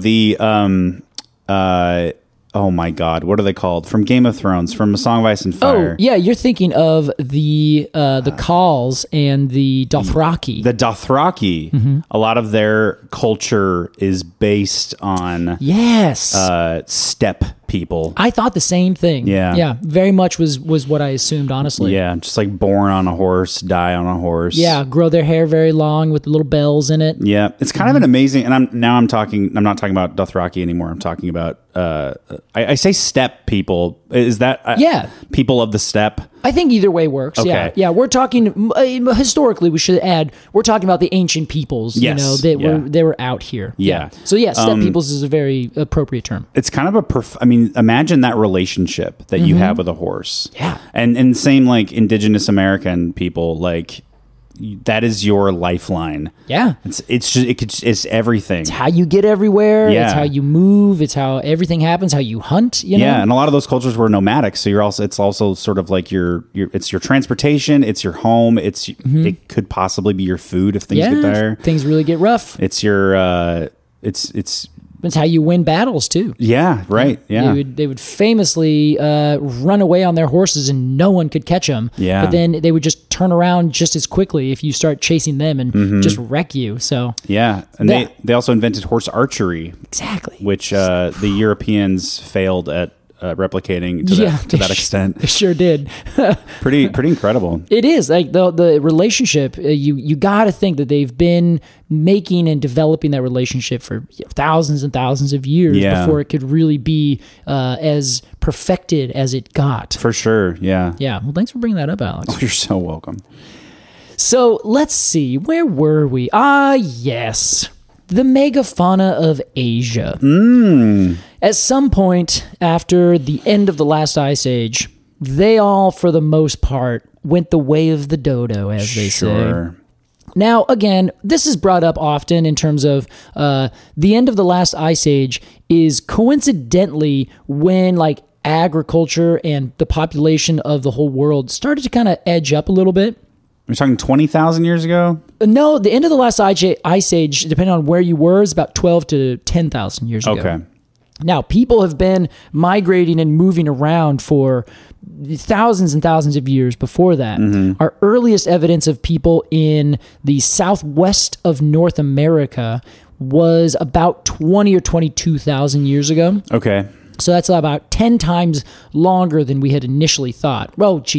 oh my God, what are they called? From Game of Thrones, from A Song of Ice and Fire. Oh, yeah, you're thinking of the Khals and the Dothraki. The Dothraki. Mm-hmm. A lot of their culture is based on steppe people. I thought the same thing. Yeah. Very much was what I assumed, honestly. Yeah, just like born on a horse, die on a horse. Yeah, grow their hair very long with little bells in it. Yeah, it's kind of an amazing. And I'm not talking about Dothraki anymore. I'm talking about I say steppe people. Is that people of the steppe? I think either way works. Okay. Yeah. We're talking historically. We should add. We're talking about the ancient peoples. Yes. They were out here. Yeah. So steppe peoples is a very appropriate term. It's kind of imagine that relationship that you have with a horse. Yeah. And same like indigenous American people, like that is your lifeline. Yeah. It's everything. It's how you get everywhere. Yeah. It's how you move. It's how everything happens. How you hunt. You know? Yeah, and a lot of those cultures were nomadic, so it's also sort of like it's your transportation, it's your home, it could possibly be your food if things get dire. Things really get rough. It's your it's how you win battles too. Yeah, right. Yeah. They would famously run away on their horses and no one could catch them. Yeah. But then they would just turn around just as quickly if you start chasing them and just wreck you. So yeah, and they also invented horse archery. Exactly. Which the Europeans failed at replicating to that extent. It sure did. Pretty incredible. It is like the relationship. You got to think that they've been making and developing that relationship for thousands and thousands of years before it could really be as perfected as it got. For sure. Yeah. Yeah. Well, thanks for bringing that up, Alex. Oh, you're so welcome. So let's see. Where were we? Yes. The megafauna of Asia. At some point after the end of the last ice age, they all, for the most part, went the way of the dodo, as they say. Now, again, this is brought up often in terms of the end of the last ice age is coincidentally when agriculture and the population of the whole world started to kind of edge up a little bit. We're talking 20,000 years ago? No, the end of the last ice age, depending on where you were, is about 12 to 10,000 years ago. Okay. Now, people have been migrating and moving around for thousands and thousands of years before that. Our earliest evidence of people in the southwest of North America was about 20 or 22,000 years ago. Okay. So that's about 10 times longer than we had initially thought.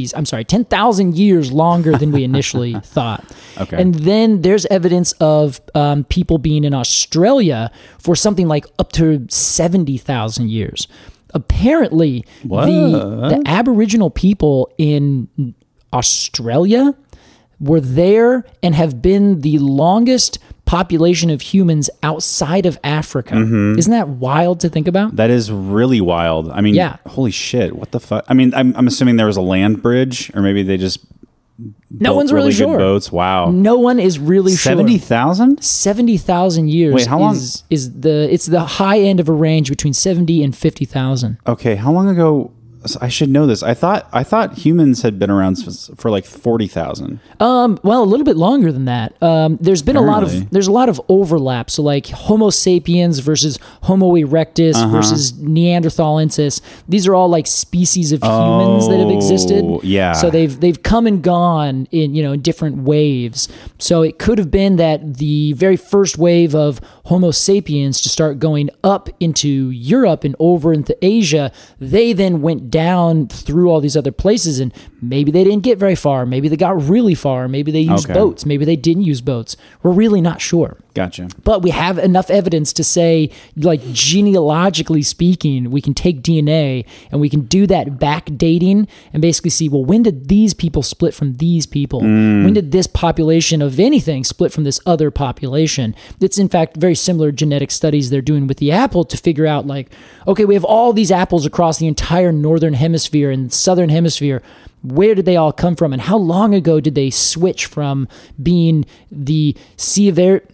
10,000 years longer than we initially thought. Okay. And then there's evidence of people being in Australia for something like up to 70,000 years. Apparently, the Aboriginal people in Australia were there and have been the longest population of humans outside of Africa. Isn't that wild to think about? That is really wild. I mean, holy shit, what the fuck? I mean, I'm assuming there was a land bridge, or maybe they just no one's really sure. Good boats. Wow. No one is really 70,000? 70,000 years. Wait, how long? It's the high end of a range between 70 and 50,000. Okay, how long ago? I should know this. I thought humans had been around for like 40,000. Well, a little bit longer than that. There's been a lot of overlap. So like Homo sapiens versus Homo erectus versus Neanderthalensis. These are all like species of humans that have existed. Yeah. So they've come and gone in different waves. So it could have been that the very first wave of Homo sapiens to start going up into Europe and over into Asia, they then went down through all these other places, and maybe they didn't get very far. Maybe they got really far. Maybe they used boats. Maybe they didn't use boats. We're really not sure. Gotcha. But we have enough evidence to say, like, genealogically speaking, we can take DNA and we can do that backdating and basically see, well, when did these people split from these people? When did this population of anything split from this other population? It's, in fact, very similar genetic studies they're doing with the apple to figure out, like, okay, we have all these apples across the entire northern hemisphere and southern hemisphere. Where did they all come from? And how long ago did they switch from being the Sieversiae.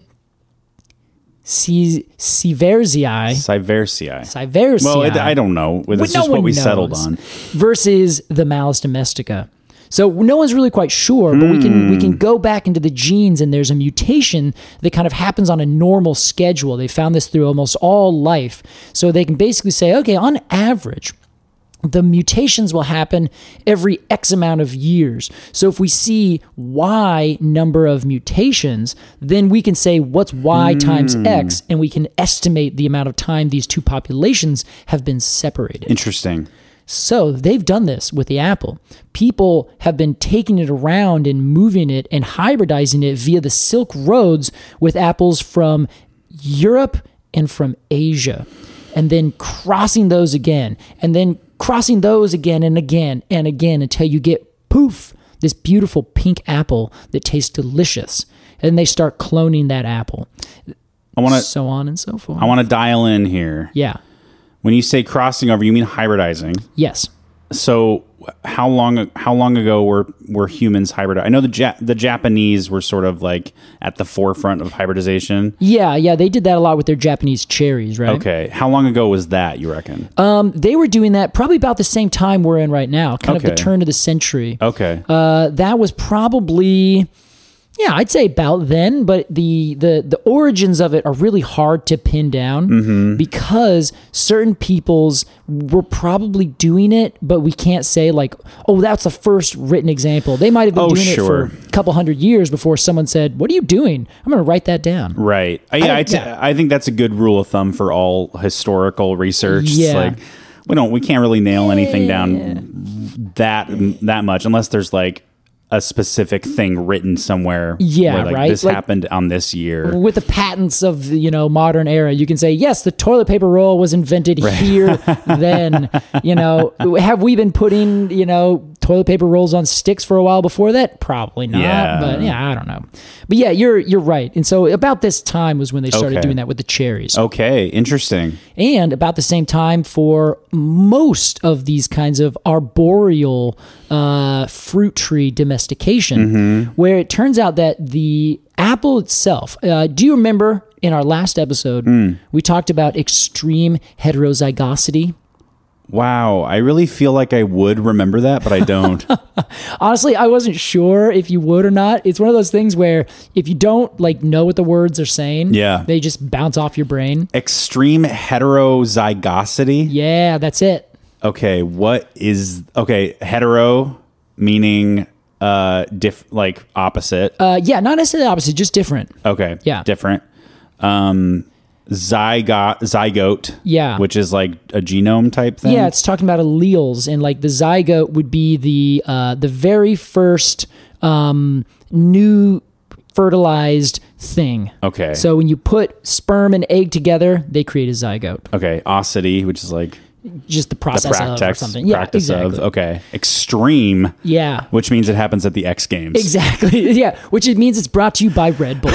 Well, I don't know. That's just what we settled on. Versus the Malus domestica. So no one's really quite sure, but we can go back into the genes, and there's a mutation that kind of happens on a normal schedule. They found this through almost all life. So they can basically say, okay, on average, the mutations will happen every X amount of years. So if we see Y number of mutations, then we can say what's Y times X, and we can estimate the amount of time these two populations have been separated. Interesting. So they've done this with the apple. People have been taking it around and moving it and hybridizing it via the Silk Roads with apples from Europe and from Asia, and then crossing those again, and then crossing those again and again and again until you get, poof, this beautiful pink apple that tastes delicious. And they start cloning that apple. So on and so forth. I want to dial in here. Yeah. When you say crossing over, you mean hybridizing? Yes. So how long ago were humans hybridized? I know the Japanese were sort of like at the forefront of hybridization. Yeah, they did that a lot with their Japanese cherries, right? Okay. How long ago was that, you reckon? They were doing that probably about the same time we're in right now, kind of the turn of the century. Okay. That was probably... Yeah, I'd say about then, but the origins of it are really hard to pin down because certain peoples were probably doing it, but we can't say like, oh, that's the first written example. They might have been doing it for a couple hundred years before someone said, what are you doing? I'm going to write that down. Right. I think that's a good rule of thumb for all historical research. Yeah. Like, we can't really nail anything down that much unless there's like a specific thing written somewhere. Yeah, where, like, right. This happened on this year. With the patents of the, modern era, you can say, yes, the toilet paper roll was invented here then. Have we been putting, toilet paper rolls on sticks for a while before that? Probably not. Yeah. But I don't know. But yeah, you're right. And so about this time was when they started doing that with the cherries. Okay, interesting. And about the same time for most of these kinds of arboreal fruit tree domestication, where it turns out that the apple itself, do you remember in our last episode, we talked about extreme heterozygosity? Wow, I really feel like I would remember that, but I don't. Honestly, I wasn't sure if you would or not. It's one of those things where if you don't know what the words are saying, they just bounce off your brain. Extreme heterozygosity? Yeah, that's it. Okay, hetero meaning opposite. Yeah, not necessarily opposite, just different. Okay. Yeah. Different. Zygote. Yeah. Which is like a genome type thing. Yeah, it's talking about alleles, and like the zygote would be the very first new fertilized thing. Okay. So when you put sperm and egg together, they create a zygote. Okay. Osity, which is like just the process of or something. Yeah, practice exactly. of. Okay. Extreme. Yeah. Which means it happens at the X Games. Exactly. Yeah. Which it means it's brought to you by Red Bull.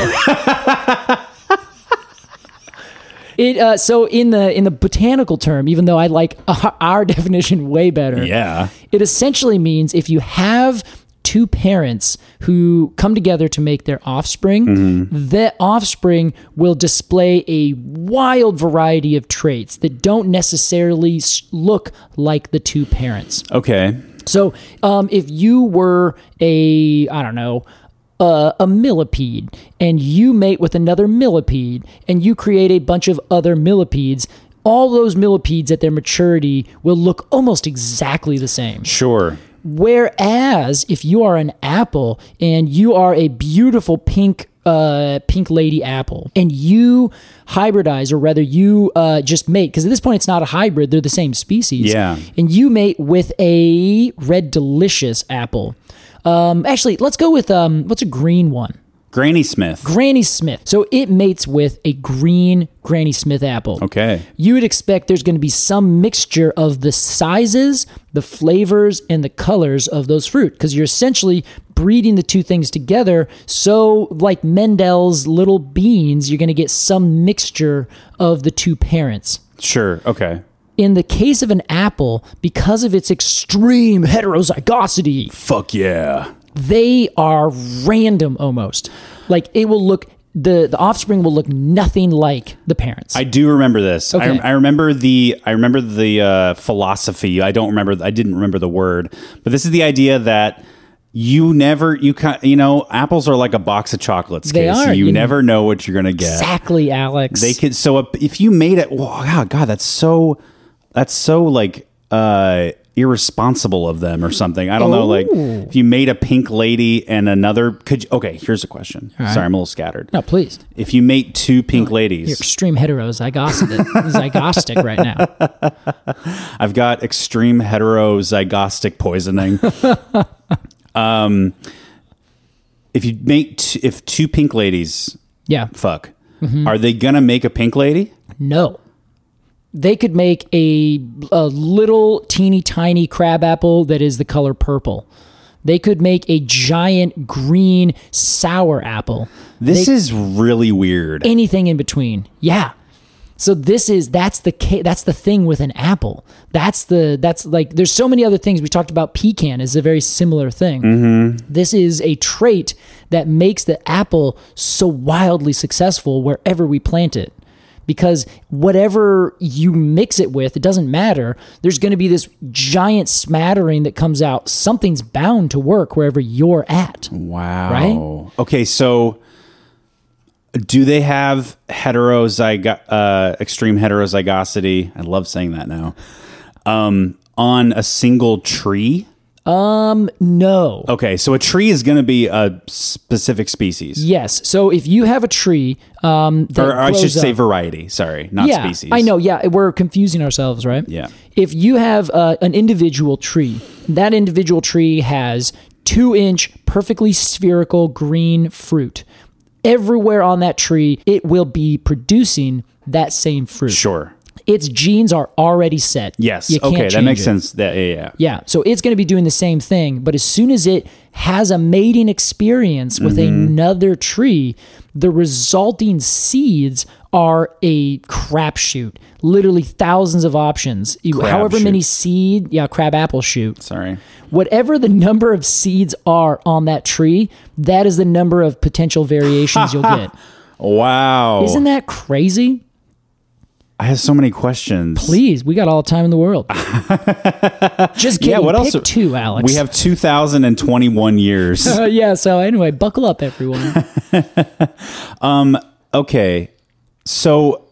So in the botanical term, even though I like our definition way better, it essentially means if you have two parents who come together to make their offspring, that offspring will display a wild variety of traits that don't necessarily look like the two parents. Okay. So if you were a millipede and you mate with another millipede and you create a bunch of other millipedes, all those millipedes at their maturity will look almost exactly the same. Sure. Whereas if you are an apple and you are a beautiful pink lady apple and you hybridize, or rather you just mate, because at this point it's not a hybrid, they're the same species. Yeah. And you mate with a red delicious apple. Actually, let's go with what's a green one? Granny Smith. Granny Smith. So it mates with a green Granny Smith apple. Okay. You would expect there's going to be some mixture of the sizes, the flavors, and the colors of those fruit, because you're essentially breeding the two things together. So like Mendel's little beans, you're going to get some mixture of the two parents. Sure. Okay. In the case of an apple, because of its extreme heterozygosity, fuck yeah, they are random almost. Like it will look, the offspring will look nothing like the parents. I do remember this. Okay. I remember the philosophy. I didn't remember the word, but this is the idea that apples are like a box of chocolates. They Casey. are. You never know what you're gonna get. Exactly, Alex. They could. So if you made it, God, that's so like irresponsible of them or something. I don't know. Like if you made a pink lady and another, here's a question. Right. Sorry, I'm a little scattered. No, please. If you mate two pink ladies, You're extreme hetero-zygostic right now. I've got extreme heterozygostic poisoning. If two pink ladies, fuck, are they gonna make a pink lady? No. They could make a little teeny tiny crab apple that is the color purple. They could make a giant green sour apple. This is really weird. Anything in between. Yeah. So that's the thing with an apple. That's like, there's so many other things. We talked about pecan is a very similar thing. Mm-hmm. This is a trait that makes the apple so wildly successful wherever we plant it. Because whatever you mix it with, it doesn't matter. There's going to be this giant smattering that comes out. Something's bound to work wherever you're at. Wow. Right? Okay, so do they have extreme heterozygosity? I love saying that now. On a single tree? No. Okay, so a tree is going to be a specific species. Yes. So if you have a tree, or I should say variety. Sorry, not species. I know. Yeah, we're confusing ourselves, right? Yeah. If you have an individual tree, that individual tree has 2-inch, perfectly spherical green fruit. Everywhere on that tree, it will be producing that same fruit. Sure. Its genes are already set. Yes. You can't Okay, that change makes it. sense. Yeah. Yeah, so it's going to be doing the same thing, but as soon as it has a mating experience with another tree, the resulting seeds are a crapshoot. Literally thousands of options. However many crab apple shoot. Sorry. Whatever the number of seeds are on that tree, that is the number of potential variations you'll get. Wow. Isn't that crazy? I have so many questions. Please, we got all the time in the world. Just kidding. Yeah, what else? Pick 2, Alex. We have 2021 years. Yeah, so anyway, buckle up, everyone. Okay. So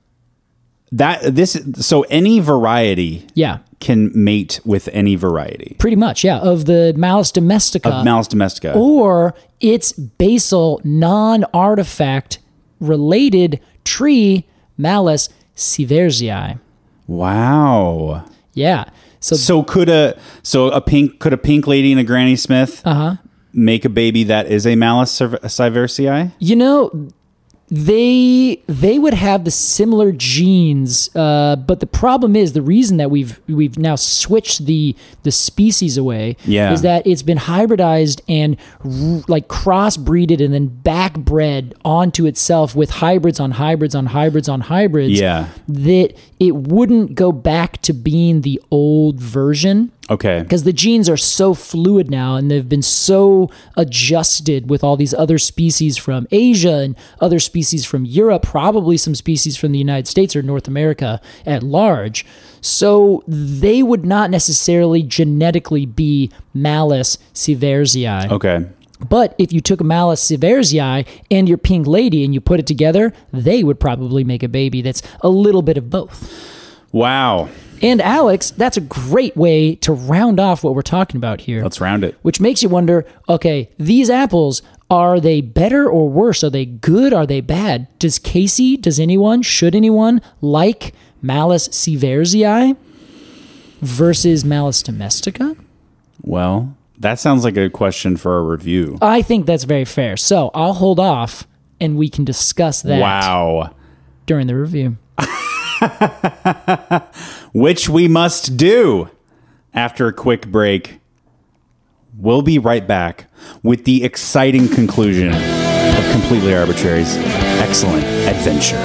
any variety can mate with any variety. Pretty much, yeah. Of the Malus domestica. Or its basal, non-artifact related tree, Malus sieversiae. Wow. Yeah. So could a pink lady and a Granny Smith make a baby that is a Malus sieversiae? You know, they would have the similar genes, but the problem is the reason that we've now switched the species away is that it's been hybridized and like crossbreeded and then backbred onto itself with hybrids on hybrids on hybrids on hybrids. Yeah. That it wouldn't go back to being the old version. Okay. Because the genes are so fluid now and they've been so adjusted with all these other species from Asia and other species from Europe, probably some species from the United States or North America at large. So they would not necessarily genetically be Malus sieversiae. Okay. But if you took a Malus sieversiae and your pink lady and you put it together, they would probably make a baby that's a little bit of both. Wow. And Alex, that's a great way to round off what we're talking about here. Let's round it. Which makes you wonder, okay, these apples, are they better or worse? Are they good? Are they bad? Does should anyone like Malus sieversiae versus Malus domestica? Well, that sounds like a question for a review. I think that's very fair. So I'll hold off and we can discuss that during the review. Which we must do after a quick break. We'll be right back with the exciting conclusion of Completely Arbitrary's excellent adventure.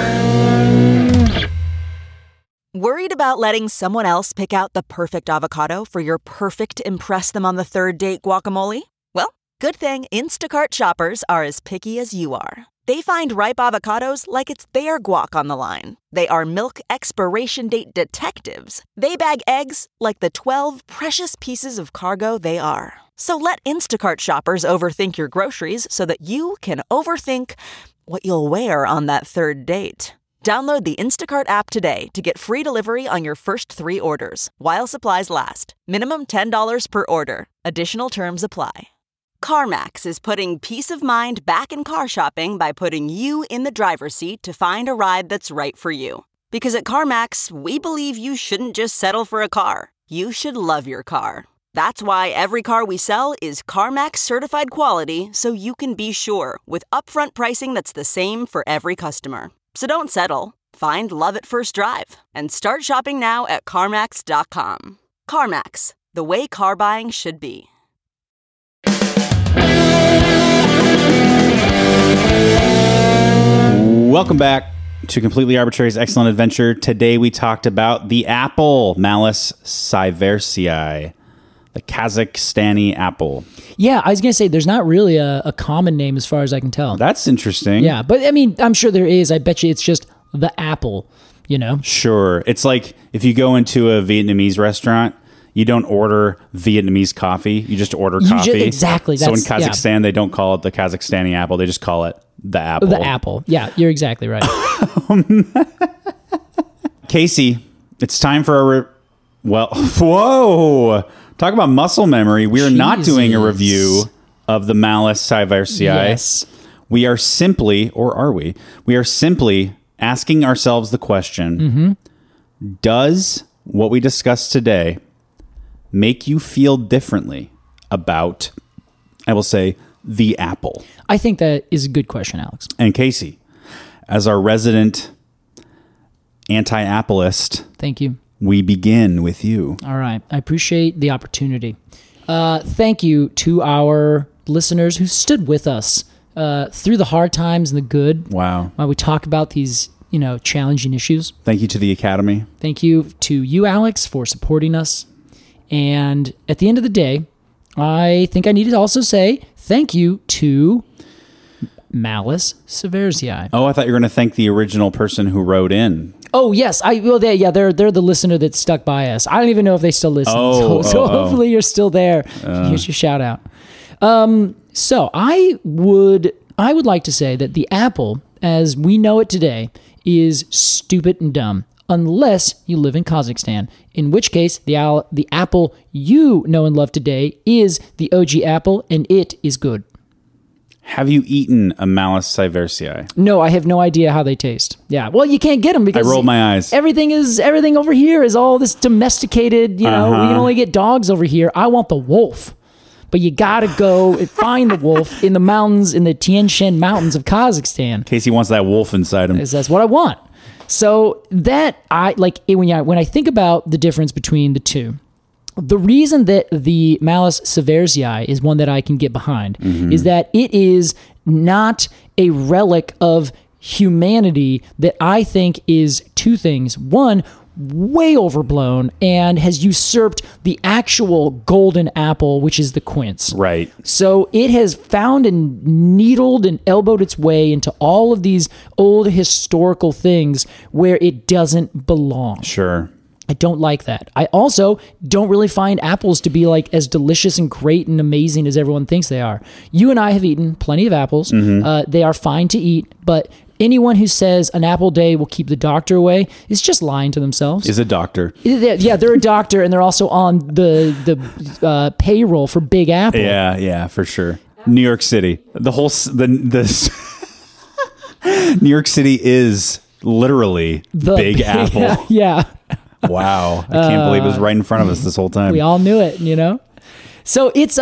Worried about letting someone else pick out the perfect avocado for your perfect impress-them-on-the-third-date guacamole? Well, good thing Instacart shoppers are as picky as you are. They find ripe avocados like it's their guac on the line. They are milk expiration date detectives. They bag eggs like the 12 precious pieces of cargo they are. So let Instacart shoppers overthink your groceries so that you can overthink what you'll wear on that third date. Download the Instacart app today to get free delivery on your first 3 orders, while supplies last. Minimum $10 per order. Additional terms apply. CarMax is putting peace of mind back in car shopping by putting you in the driver's seat to find a ride that's right for you. Because at CarMax, we believe you shouldn't just settle for a car. You should love your car. That's why every car we sell is CarMax certified quality, so you can be sure with upfront pricing that's the same for every customer. So don't settle. Find love at first drive and start shopping now at CarMax.com. CarMax, the way car buying should be. Welcome back to Completely Arbitrary's Excellent Adventure. Today we talked about the apple, Malus sieversiae, the Kazakhstani apple. Yeah, I was going to say there's not really a common name as far as I can tell. That's interesting. Yeah, but I mean, I'm sure there is. I bet you it's just the apple, you know? Sure. It's like if you go into a Vietnamese restaurant, you don't order Vietnamese coffee. You just order coffee. Exactly. So in Kazakhstan, they don't call it the Kazakhstani apple. They just call it the apple. The apple. Yeah, you're exactly right. Casey, it's time for whoa. Talk about muscle memory. We are not doing a Jesus. review of the Malus Sieversii. Yes. We are simply, or are we? We are simply asking ourselves the question, does what we discussed today make you feel differently about, I will say, the apple? I think that is a good question, Alex. And Casey, as our resident anti-appleist, Thank you. we begin with you. All right. I appreciate the opportunity. Thank you to our listeners who stood with us through the hard times and the good. Wow. While we talk about these, challenging issues. Thank you to the Academy. Thank you to you, Alex, for supporting us. And at the end of the day, I think I need to also say thank you to Malus Sieversii. Oh, I thought you were going to thank the original person who wrote in. Oh yes, they're the listener that stuck by us. I don't even know if they still listen. So hopefully you're still there. Here's your shout out. So I would like to say that the apple, as we know it today, is stupid and dumb, unless you live in Kazakhstan. In which case, the apple you know and love today is the OG apple, and it is good. Have you eaten a Malus Sieversii? No, I have no idea how they taste. Yeah, well, you can't get them because I rolled my eyes. Everything over here is all this domesticated. We can only get dogs over here. I want the wolf, but you gotta go and find the wolf in the mountains, in the Tian Shan mountains of Kazakhstan. Casey wants that wolf inside him. That's what I want. So that when I think about the difference between the two. The reason that the Malus Sieversii is one that I can get behind is that it is not a relic of humanity that I think is two things. One, way overblown and has usurped the actual golden apple, which is the quince. Right. So it has found and needled and elbowed its way into all of these old historical things where it doesn't belong. Sure. I don't like that. I also don't really find apples to be like as delicious and great and amazing as everyone thinks they are. You and I have eaten plenty of apples. They are fine to eat, but anyone who says an apple day will keep the doctor away is just lying to themselves. Is a doctor. Yeah, they're a doctor, and they're also on the payroll for Big Apple. Yeah, for sure. New York City. The whole New York City is literally Big Apple. Yeah. Wow. I can't believe it was right in front of us this whole time. We all knew it, So it's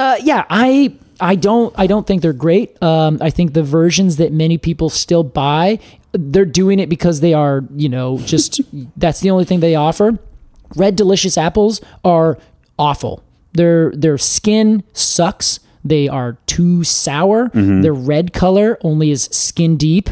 I don't think they're great. I think the versions that many people still buy, they're doing it because they are, just that's the only thing they offer. Red Delicious apples are awful. Their skin sucks. They are too sour. Their red color only is skin deep.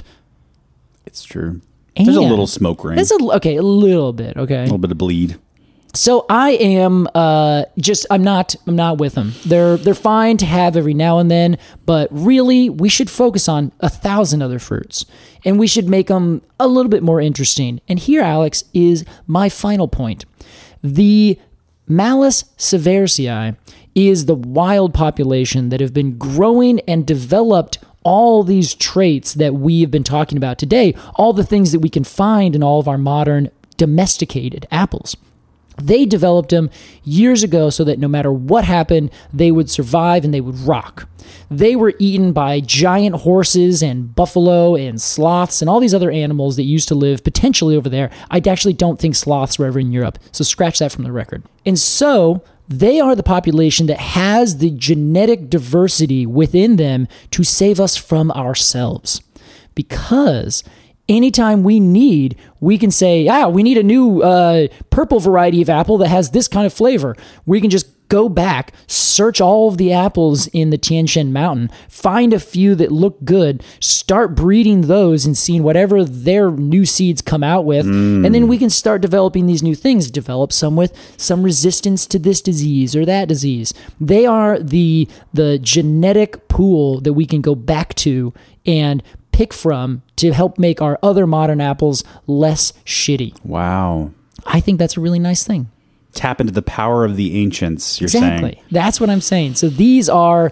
It's true. There's a little smoke ring. A little bit. Okay, a little bit of bleed. So I am I'm not with them. They're fine to have every now and then, but really we should focus on 1,000 other fruits, and we should make them a little bit more interesting. And here, Alex, is my final point. The Malus Sieversii is the wild population that have been growing and developed all these traits that we have been talking about today, all the things that we can find in all of our modern domesticated apples. They developed them years ago so that no matter what happened, they would survive and they would rock. They were eaten by giant horses and buffalo and sloths and all these other animals that used to live potentially over there. I actually don't think sloths were ever in Europe, so scratch that from the record. And so they are the population that has the genetic diversity within them to save us from ourselves. Because anytime we can say, we need a new purple variety of apple that has this kind of flavor. We can just go back, search all of the apples in the Tian Shan Mountain, find a few that look good, start breeding those and seeing whatever their new seeds come out with. And then we can start developing these new things, develop some with some resistance to this disease or that disease. They are the genetic pool that we can go back to and pick from to help make our other modern apples less shitty. Wow. I think that's a really nice thing. Tap into the power of the ancients, you're exactly. saying. That's what I'm saying. So these are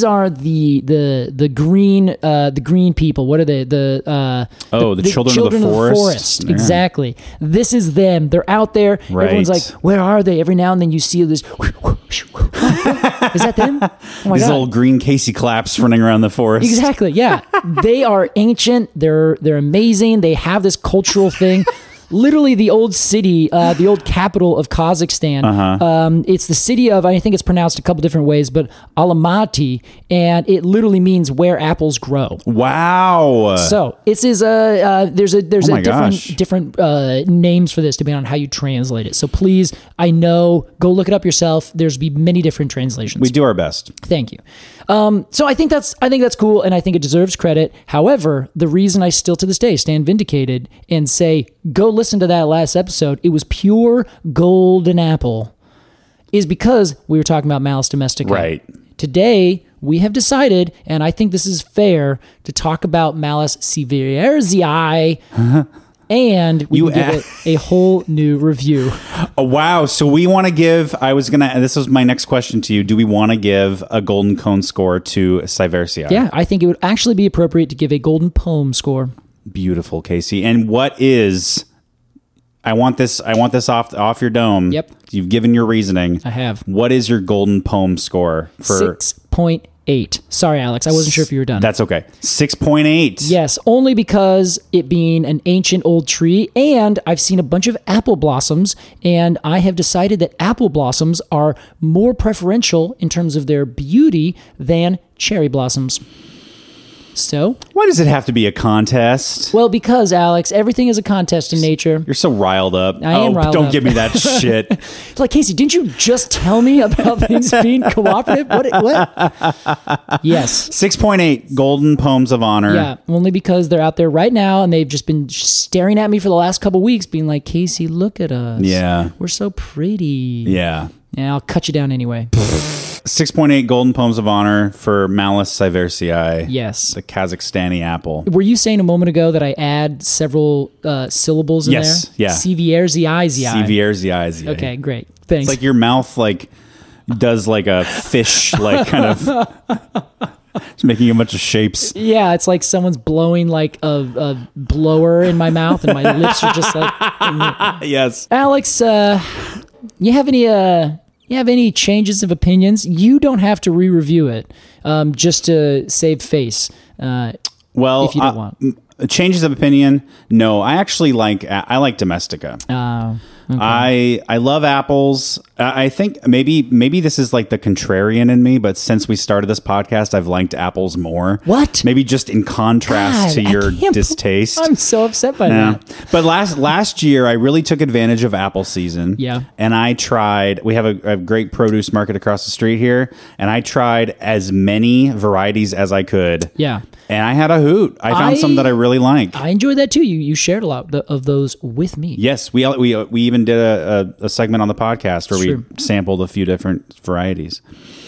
the green people. What are they? The children of the forest. Yeah. Exactly. This is them. They're out there. Right. Everyone's like, where are they? Every now and then you see this Is that them? Oh my These God. little green Casey claps running around the forest. Exactly. Yeah. They are ancient. They're amazing. They have this cultural thing. Literally the old city, the old capital of Kazakhstan. It's the city of, I think it's pronounced a couple different ways, but Almaty, and it literally means where apples grow. Wow. So this is there's a gosh. different names for this depending on how you translate it. So please, I know, go look it up yourself. There's be many different translations. We do our best. Thank you. So I think that's cool, and I think it deserves credit. However, the reason I still to this day stand vindicated and say go listen to that last episode, it was pure golden apple, is because we were talking about Malus Domestica. Right. Today we have decided, and I think this is fair, to talk about Malus Sieversii. And we can give it a whole new review. Oh, wow. So we want to give, this was my next question to you. Do we want to give a golden cone score to Sieversii? Yeah, I think it would actually be appropriate to give a golden poem score. Beautiful, Casey. And what is, I want this off your dome. Yep. You've given your reasoning. I have. What is your golden poem score for 6.8. Sorry, Alex, I wasn't sure if you were done. That's okay. 6.8. Yes, only because it being an ancient old tree, and I've seen a bunch of apple blossoms, and I have decided that apple blossoms are more preferential in terms of their beauty than cherry blossoms. So? Why does it have to be a contest? Well, because, Alex, everything is a contest in nature. You're so riled up. I am riled don't up. give me that shit. It's like, Casey, didn't you just tell me about things being cooperative? What? Yes. 6.8 golden poems of honor. Yeah, only because they're out there right now, and they've just been staring at me for the last couple weeks, being like, Casey, look at us. Yeah. We're so pretty. Yeah. Yeah, I'll cut you down anyway. 6.8 golden poems of honor for Malus Sieversii. Yes. The Kazakhstani apple. Were you saying a moment ago that I add several syllables in there? Yes, yeah. Sieversii. Sieversii. Okay, great. Thanks. It's like your mouth does like a fish, kind of it's making a bunch of shapes. Yeah, it's like someone's blowing like a blower in my mouth, and my lips are just like... Yes. Alex, you have any changes of opinions? You don't have to re-review it just to save face. Well, if you don't want. Changes of opinion? No, I actually like Domestica. Okay. I love apples. I think maybe this is like the contrarian in me, but since we started this podcast, I've liked apples more. What? Maybe just in contrast to your distaste. I'm so upset by that. But last year, I really took advantage of apple season. Yeah. And I tried. We have a great produce market across the street here, and I tried as many varieties as I could. Yeah. And I had a hoot. I found some that I really like. I enjoyed that too. You shared a lot of those with me. Yes, we even did a segment on the podcast where we sampled a few different varieties.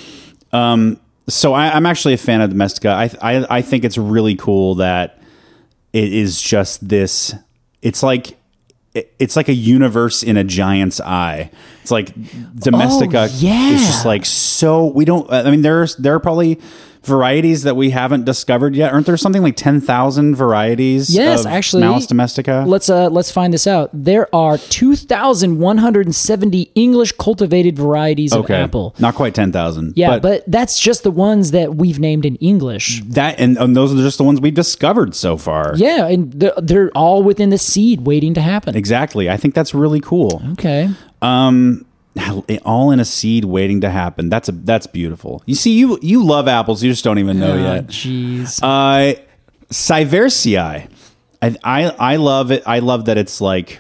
So I'm actually a fan of Domestica. I think it's really cool that it is just this. It's like a universe in a giant's eye. It's like Domestica is just like so. We don't. I mean, there are probably varieties that we haven't discovered yet. Aren't there something like 10,000 varieties? Yes, of actually, Malus Domestica. Let's find this out. There are 2,170 English cultivated varieties of apple. Not quite 10,000. Yeah, but that's just the ones that we've named in English. And those are just the ones we've discovered so far. Yeah, and they're all within the seed, waiting to happen. Exactly. I think that's really cool. Okay. All in a seed waiting to happen. That's beautiful. You see, you love apples. You just don't even know yet. Jeez. Sieversii. I love it. I love that it's like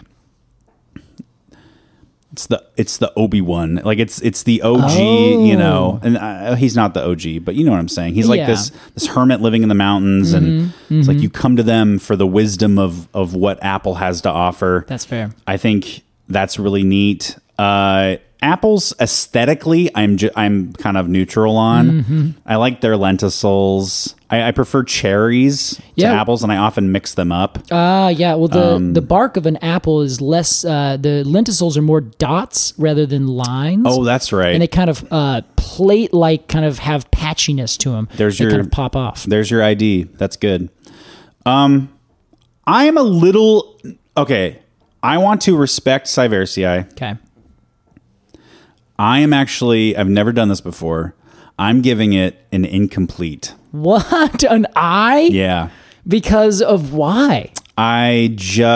it's the Obi-Wan. Like it's the OG, and he's not the OG, but you know what I'm saying. He's like this hermit living in the mountains, and it's like you come to them for the wisdom of what Apple has to offer. That's fair. I think that's really neat. Apples aesthetically, I'm kind of neutral on. I like their lenticels. I prefer cherries to apples, and I often mix them up. Yeah. Well, the bark of an apple is less. The lenticels are more dots rather than lines. Oh, that's right. And they kind of plate-like, kind of have patchiness to them. They kind of pop off. There's your ID. That's good. I'm a little okay. I want to respect Sieversii. Okay. I've never done this before. I'm giving it an incomplete. What? An I? Yeah. Because of why? No,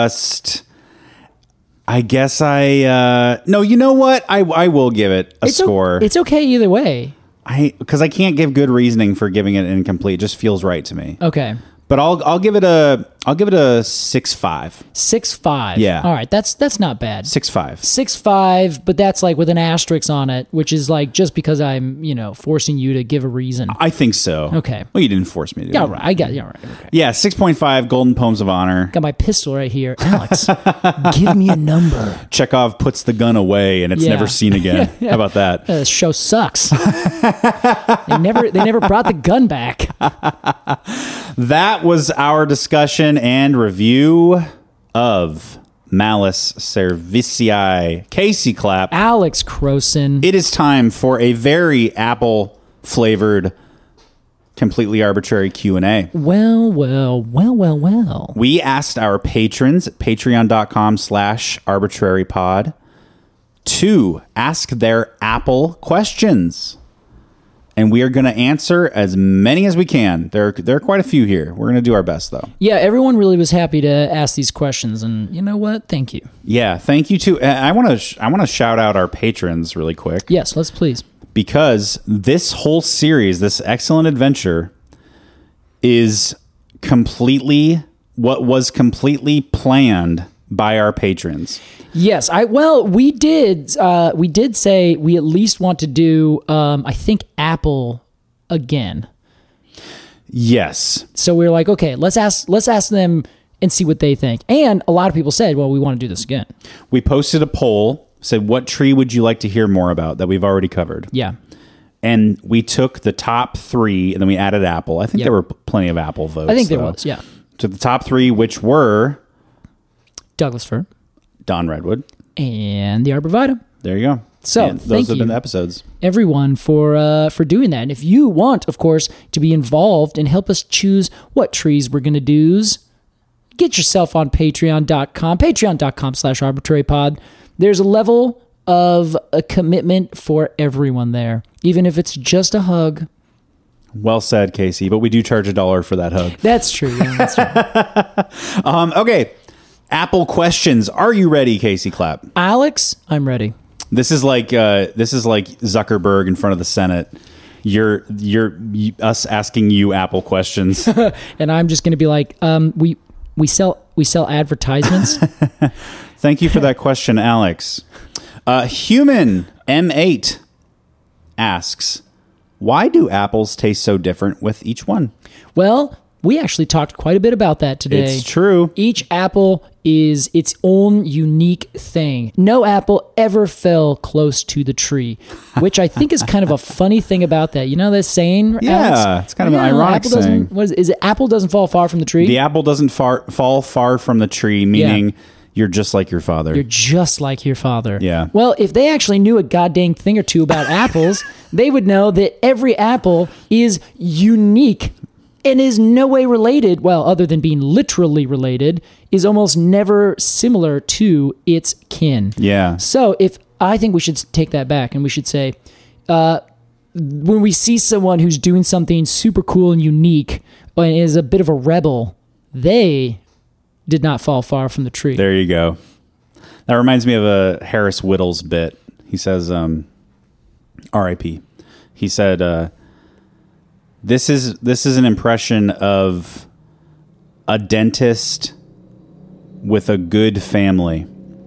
you know what? I will give it a score. It's okay either way. Because I can't give good reasoning for giving it incomplete. It just feels right to me. Okay. But I'll give it a 6.5. 6.5. Yeah. All right. That's not bad. 6.5. 6.5, but that's like with an asterisk on it, which is like just because I'm, forcing you to give a reason. I think so. Okay. Well, you didn't force me to. Yeah, right. I got. Yeah, right. Okay. Yeah, 6.5 Golden Poems of Honor. Got my pistol right here, Alex. Give me a number. Chekhov puts the gun away and it's never seen again. How about that? This show sucks. They never brought the gun back. That was our discussion and review of Malus Cerevisiae. Casey Clapp. Alex Croson. It is time for a very apple-flavored, completely arbitrary Q&A. Well. We asked our patrons at patreon.com/arbitrarypod to ask their Apple questions. And we are going to answer as many as we can. There are quite a few here. We're going to do our best, though. Yeah, everyone really was happy to ask these questions, and you know what? Thank you. Yeah, thank you too. I want to shout out our patrons really quick. Yes, let's please. Because this whole series, this excellent adventure, is completely planned by our patrons. Yes, we did say we at least want to do I think Apple again. Yes. So we were like, okay, let's ask them and see what they think. And a lot of people said, well, we want to do this again. We posted a poll, said what tree would you like to hear more about that we've already covered? Yeah. And we took the top 3 and then we added Apple. I think there were plenty of Apple votes. I think there was, yeah. To the top 3, which were Douglas Fir, Don Redwood, and the Arborvitae. There you go. So and those have been the episodes. Everyone for doing that. And if you want, of course, to be involved and help us choose what trees we're going to do, get yourself on patreon.com/arbitrarypod. There's a level of a commitment for everyone there, even if it's just a hug. Well said, Casey. But we do charge $1 for that hug. That's true. Yeah, that's true. Okay. Apple questions. Are you ready, Casey Clapp? Alex, I'm ready. This is like Zuckerberg in front of the Senate. You're us asking you Apple questions, and I'm just going to be like, we sell advertisements. Thank you for that question, Alex. Human M8 asks, why do apples taste so different with each one? Well, we actually talked quite a bit about that today. It's true. Each apple is its own unique thing. No apple ever fell close to the tree, which I think is kind of a funny thing about that. You know that saying, yeah, Alex? It's kind of an ironic saying. What is it? Apple doesn't fall far from the tree? The apple doesn't fall far from the tree, meaning you're just like your father. You're just like your father. Yeah. Well, if they actually knew a goddamn thing or two about apples, they would know that every apple is unique and is no way related, well, other than being literally related, is almost never similar to its kin. Yeah. So I think we should take that back and we should say, when we see someone who's doing something super cool and unique and is a bit of a rebel, they did not fall far from the tree. There you go. That reminds me of a Harris Whittles bit. He says, R.I.P. He said, This is an impression of a dentist with a good family.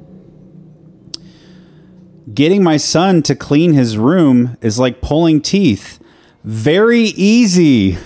Getting my son to clean his room is like pulling teeth. Very easy.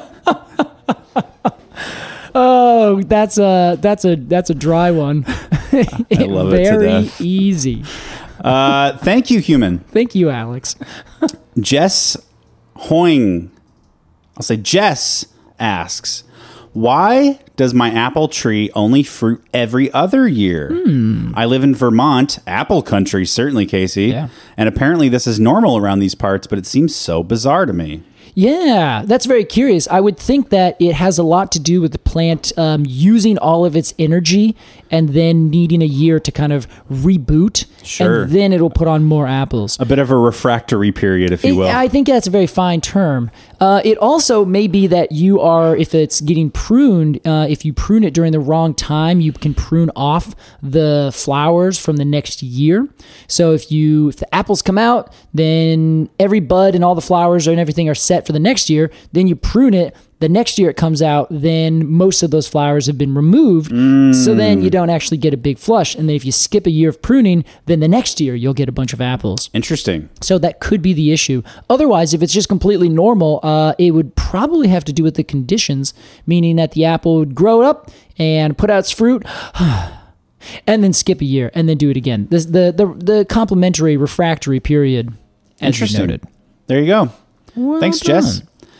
Oh, that's a dry one. I love it to Very death. easy. Thank you, human. Thank you, Alex. Jess Hoing. I'll say Jess asks, why does my apple tree only fruit every other year? I live in Vermont, apple country, certainly, Casey. Yeah. And apparently this is normal around these parts, but it seems so bizarre to me. Yeah, that's very curious. I would think that it has a lot to do with the plant using all of its energy and then needing a year to kind of reboot. Sure. And then it'll put on more apples. A bit of a refractory period, if you will. I think that's a very fine term. It also may be that you are, if it's getting pruned, if you prune it during the wrong time, you can prune off the flowers from the next year. So if the apples come out, then every bud and all the flowers and everything are set for the next year. Then you prune it. The next year it comes out, then most of those flowers have been removed. So then you don't actually get a big flush. And then if you skip a year of pruning, then the next year you'll get a bunch of apples. Interesting. So that could be the issue. Otherwise, if it's just completely normal, it would probably have to do with the conditions, meaning that the apple would grow up and put out its fruit and then skip a year and then do it again. The complementary refractory period, as you noted. There you go. Well Thanks, done. Jess.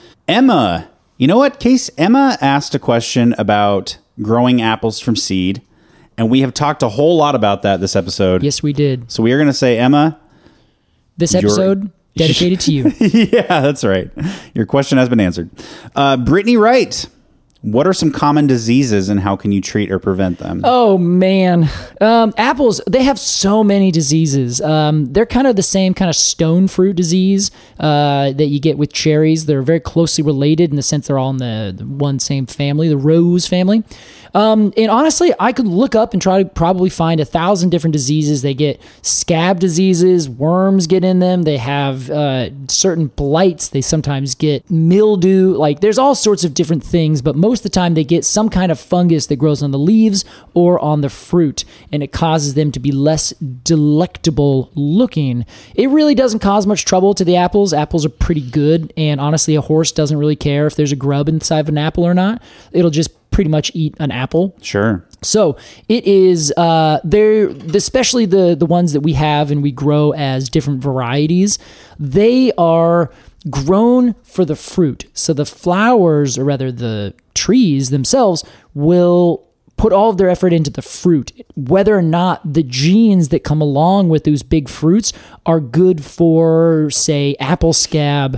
Emma. You know what, Case? Emma asked a question about growing apples from seed, and we have talked a whole lot about that this episode. Yes, we did. So we are going to say, Emma, This episode dedicated to you. Yeah, that's right. Your question has been answered. Brittany Wright. What are some common diseases and how can you treat or prevent them? Oh, man. Apples, they have so many diseases. They're kind of the same kind of stone fruit disease that you get with cherries. They're very closely related in the sense they're all in the one same family, the rose family. And honestly, I could look up and try to probably find 1,000 different diseases. They get scab diseases, worms get in them. They have certain blights. They sometimes get mildew. Like there's all sorts of different things, but most of the time they get some kind of fungus that grows on the leaves or on the fruit, and it causes them to be less delectable looking. It really doesn't cause much trouble to the apples. Apples are pretty good, and honestly, a horse doesn't really care if there's a grub inside of an apple or not. It'll just pretty much eat an apple. Sure. So it is, they're especially the ones that we have and we grow as different varieties. They are grown for the fruit. So the flowers, or rather the trees themselves, will put all of their effort into the fruit. Whether or not the genes that come along with those big fruits are good for, say, apple scab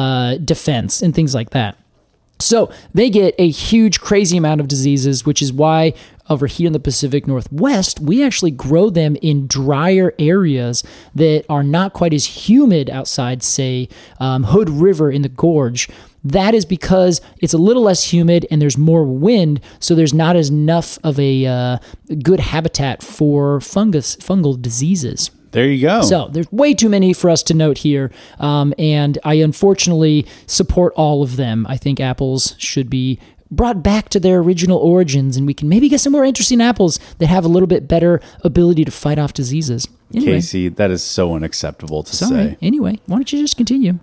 defense and things like that. So they get a huge, crazy amount of diseases, which is why over here in the Pacific Northwest, we actually grow them in drier areas that are not quite as humid outside, say, Hood River in the gorge. That is because it's a little less humid and there's more wind, so there's not as enough of a good habitat for fungal diseases. There you go. So there's way too many for us to note here, and I unfortunately support all of them. I think apples should be brought back to their original origins, and we can maybe get some more interesting apples that have a little bit better ability to fight off diseases. Anyway, Casey, that is so unacceptable to sorry. say. Anyway, why don't you just continue?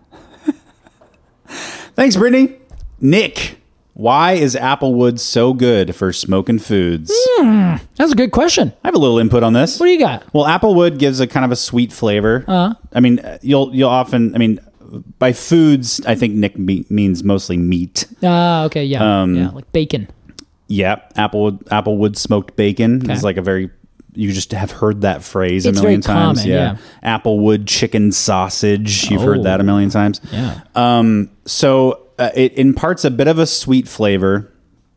Thanks, Brittany. Nick, why is applewood so good for smoking foods? That's a good question. I have a little input on this. What do you got? Well, applewood gives a kind of a sweet flavor. I mean, you'll often, I mean, by foods, I think Nick means mostly meat. Okay, yeah, yeah, like bacon. Yeah, applewood smoked bacon is like a very, you just have heard that phrase It's a million very times. common, yeah. Applewood chicken sausage, you've heard that a million times. Yeah. So it imparts a bit of a sweet flavor.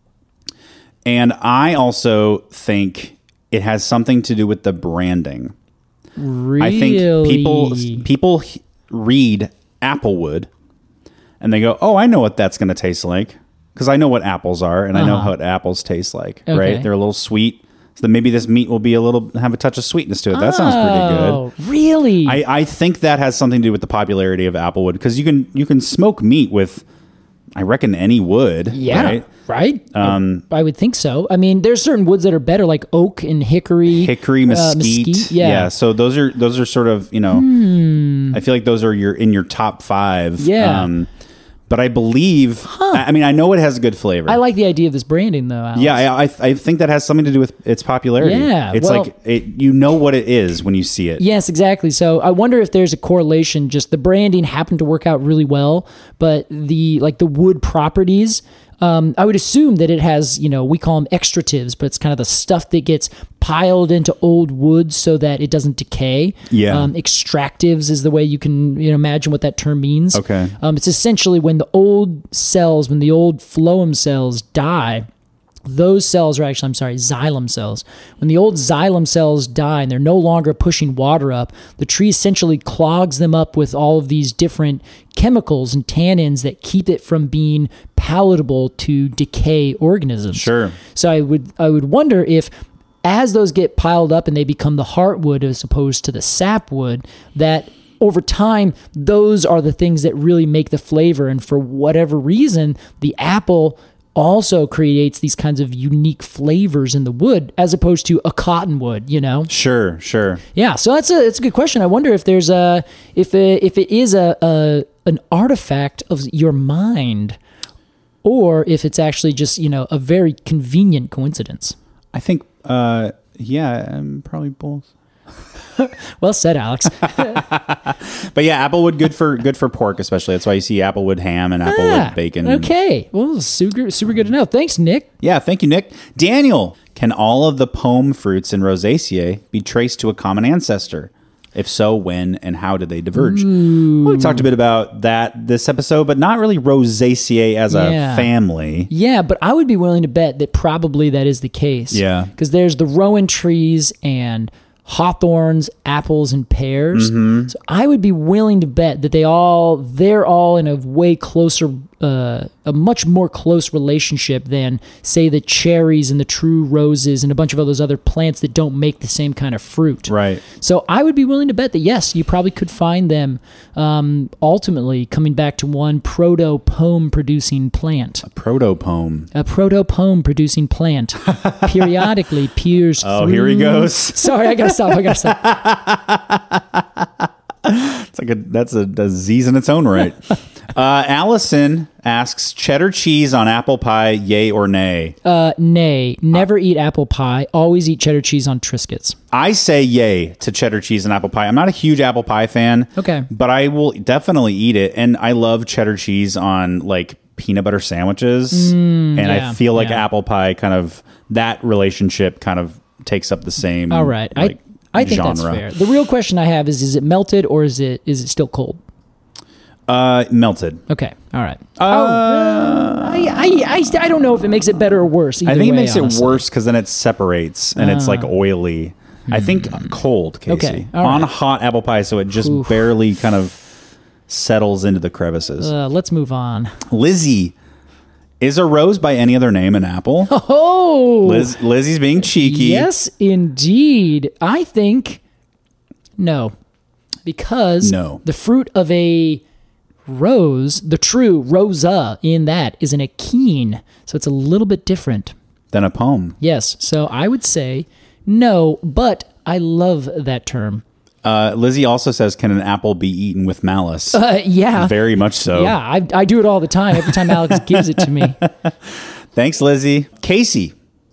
And I also think it has something to do with the branding. Really? I think people read applewood and they go, oh, I know what that's going to taste like, because I know what apples are and I know what apples taste like, right? They're a little sweet. So then maybe this meat will have a touch of sweetness to it. That sounds pretty good. Oh, really? I think that has something to do with the popularity of applewood, because you can smoke meat with, I reckon, any wood. Yeah, right? I would think so. I mean, there's certain woods that are better, like oak and hickory, mesquite. Yeah. So those are sort of, I feel like those are in your top 5. Yeah. But I believe, I mean, I know it has a good flavor. I like the idea of this branding, though, Alex. Yeah, I think that has something to do with its popularity. Yeah, it's well, like you know what it is when you see it. Yes, exactly. So I wonder if there's a correlation. Just the branding happened to work out really well, but the wood properties I would assume that it has, we call them extratives, but it's kind of the stuff that gets piled into old wood so that it doesn't decay. Yeah. Extractives is the way you can imagine what that term means. Okay. It's essentially when the old phloem cells die. Those cells are actually, xylem cells. When the old xylem cells die and they're no longer pushing water up, the tree essentially clogs them up with all of these different chemicals and tannins that keep it from being palatable to decay organisms. Sure. So I would wonder if, as those get piled up and they become the heartwood as opposed to the sapwood, that over time, those are the things that really make the flavor. And for whatever reason, the apple also creates these kinds of unique flavors in the wood as opposed to a cottonwood, Sure. Yeah, so it's a good question. I wonder if there's if it is an artifact of your mind, or if it's actually just a very convenient coincidence. I think probably both. Well said, Alex. But yeah, applewood good for pork, especially. That's why you see applewood ham and applewood bacon. Okay, well, super good to know. Thanks, Nick. Yeah, thank you, Nick. Daniel, can all of the pome fruits in Rosaceae be traced to a common ancestor? If so, when and how did they diverge? Well, we talked a bit about that this episode, but not really Rosaceae as a family. Yeah, but I would be willing to bet that probably that is the case. Yeah. Because there's the rowan trees and hawthorns, apples, and pears. Mm-hmm. So I would be willing to bet that they're all in a way closer, a much more close relationship than, say, the cherries and the true roses and a bunch of all those other plants that don't make the same kind of fruit. Right. So I would be willing to bet that, yes, you probably could find them ultimately coming back to one proto-pome producing plant. A proto-pome. A proto-pome producing plant periodically peers through... Oh, here he goes. Sorry, I gotta stop. It's like that's a disease in its own right. Allison asks, cheddar cheese on apple pie, yay or nay? Nay. Never eat apple pie. Always eat cheddar cheese on Triscuits. I say yay to cheddar cheese and apple pie. I'm not a huge apple pie fan. Okay. But I will definitely eat it. And I love cheddar cheese on like peanut butter sandwiches. I feel like apple pie kind of, that relationship kind of takes up the same. All right. I think genre. That's fair. The real question I have is it melted or is it still cold? Melted. Okay. All right. I don't know if it makes it better or worse. I think it makes it worse because then it separates and it's like oily. I think cold, Casey. Okay. On hot apple pie, so it just barely kind of settles into the crevices. Let's move on. Lizzie. Is a rose by any other name an apple? Oh! Lizzie's being cheeky. Yes, indeed. I think no. Because the fruit of a rose, the true rosa in that, is an achene. So it's a little bit different than a pome. Yes. So I would say no, but I love that term. Lizzie also says, can an apple be eaten with malice? Yeah. Very much so. Yeah, I do it all the time. Every time Alex gives it to me. Thanks, Lizzie. Casey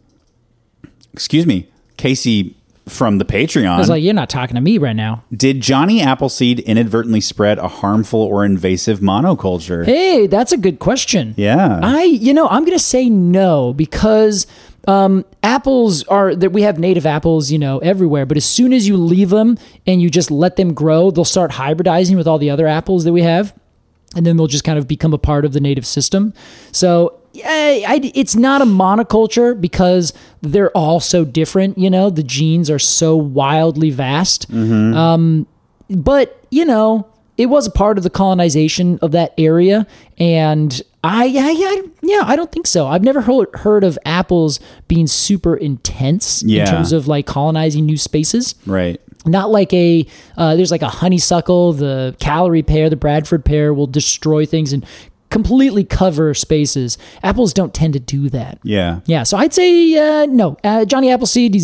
from the Patreon. I was like, you're not talking to me right now. Did Johnny Appleseed inadvertently spread a harmful or invasive monoculture? Hey, that's a good question. Yeah. I'm going to say no because... apples we have native apples, everywhere, but as soon as you leave them and you just let them grow, they'll start hybridizing with all the other apples that we have. And then they'll just kind of become a part of the native system. So it's not a monoculture because they're all so different. The genes are so wildly vast. Mm-hmm. But it was a part of the colonization of that area. And I don't think so. I've never heard of apples being super intense in terms of like colonizing new spaces. Right. Not like there's like a honeysuckle, the Callery pear, the Bradford pear will destroy things and completely cover spaces. Apples don't tend to do that. Yeah. Yeah. So I'd say no. Johnny Appleseed,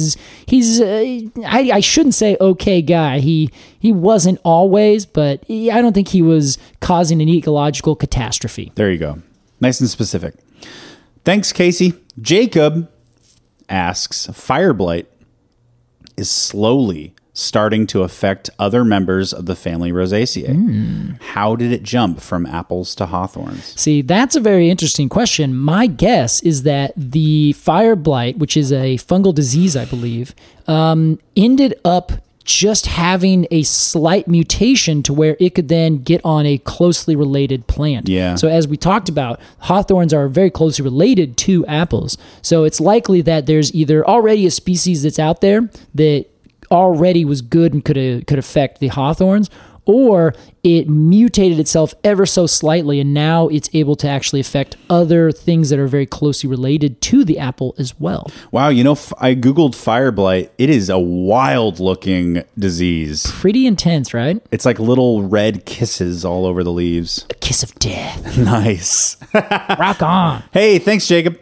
I shouldn't say okay guy. He wasn't always, but I don't think he was causing an ecological catastrophe. There you go. Nice and specific. Thanks, Casey. Jacob asks, fire blight is slowly starting to affect other members of the family Rosaceae. How did it jump from apples to hawthorns? See, that's a very interesting question. My guess is that the fire blight, which is a fungal disease, I believe, ended up just having a slight mutation to where it could then get on a closely related plant. Yeah. So as we talked about, hawthorns are very closely related to apples. So it's likely that there's either already a species that's out there that already was good and could affect the hawthorns, or it mutated itself ever so slightly and now it's able to actually affect other things that are very closely related to the apple as well. Wow, I Googled fire blight. It is a wild-looking disease. Pretty intense, right? It's like little red kisses all over the leaves. A kiss of death. Nice. Rock on. Hey, thanks, Jacob.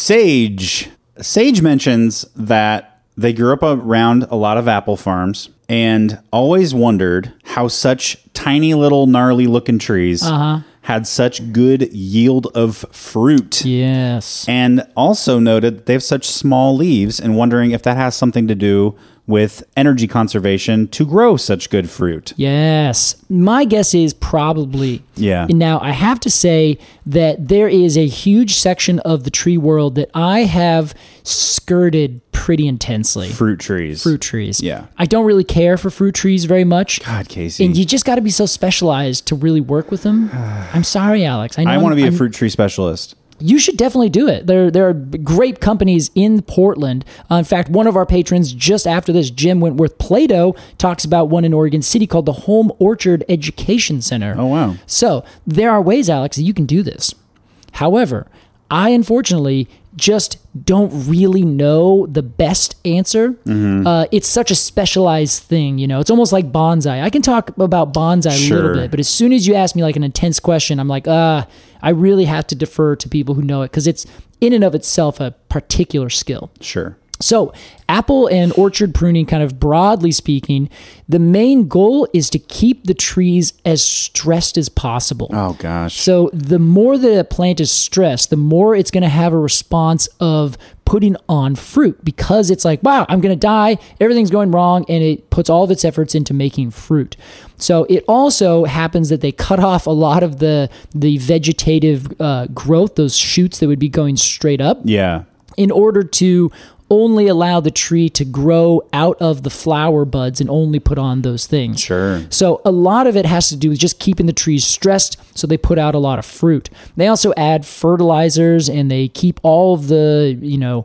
Sage mentions that they grew up around a lot of apple farms and always wondered how such tiny little gnarly looking trees had such good yield of fruit. Yes. And also noted that they have such small leaves and wondering if that has something to do with energy conservation to grow such good fruit. Yes. My guess is probably. Yeah. Now, I have to say that there is a huge section of the tree world that I have skirted pretty intensely. Fruit trees. Yeah. I don't really care for fruit trees very much. God, Casey. And you just got to be so specialized to really work with them. I'm sorry, Alex. I want to be a fruit tree specialist. You should definitely do it. There are great companies in Portland. In fact, one of our patrons just after this, Jim Wentworth Plato, talks about one in Oregon City called the Home Orchard Education Center. Oh, wow. So there are ways, Alex, that you can do this. However, I unfortunately just don't really know the best answer. It's such a specialized thing, it's almost like bonsai. I can talk about bonsai a little bit, but as soon as you ask me like an intense question, I'm like, I really have to defer to people who know it because it's in and of itself a particular skill. Sure. So apple and orchard pruning, kind of broadly speaking, the main goal is to keep the trees as stressed as possible. Oh, gosh. So the more the plant is stressed, the more it's going to have a response of putting on fruit because it's like, wow, I'm going to die. Everything's going wrong. And it puts all of its efforts into making fruit. So it also happens that they cut off a lot of the vegetative growth, those shoots that would be going straight up. Yeah. In order to only allow the tree to grow out of the flower buds and only put on those things. Sure. So a lot of it has to do with just keeping the trees stressed so they put out a lot of fruit. They also add fertilizers and they keep all of the,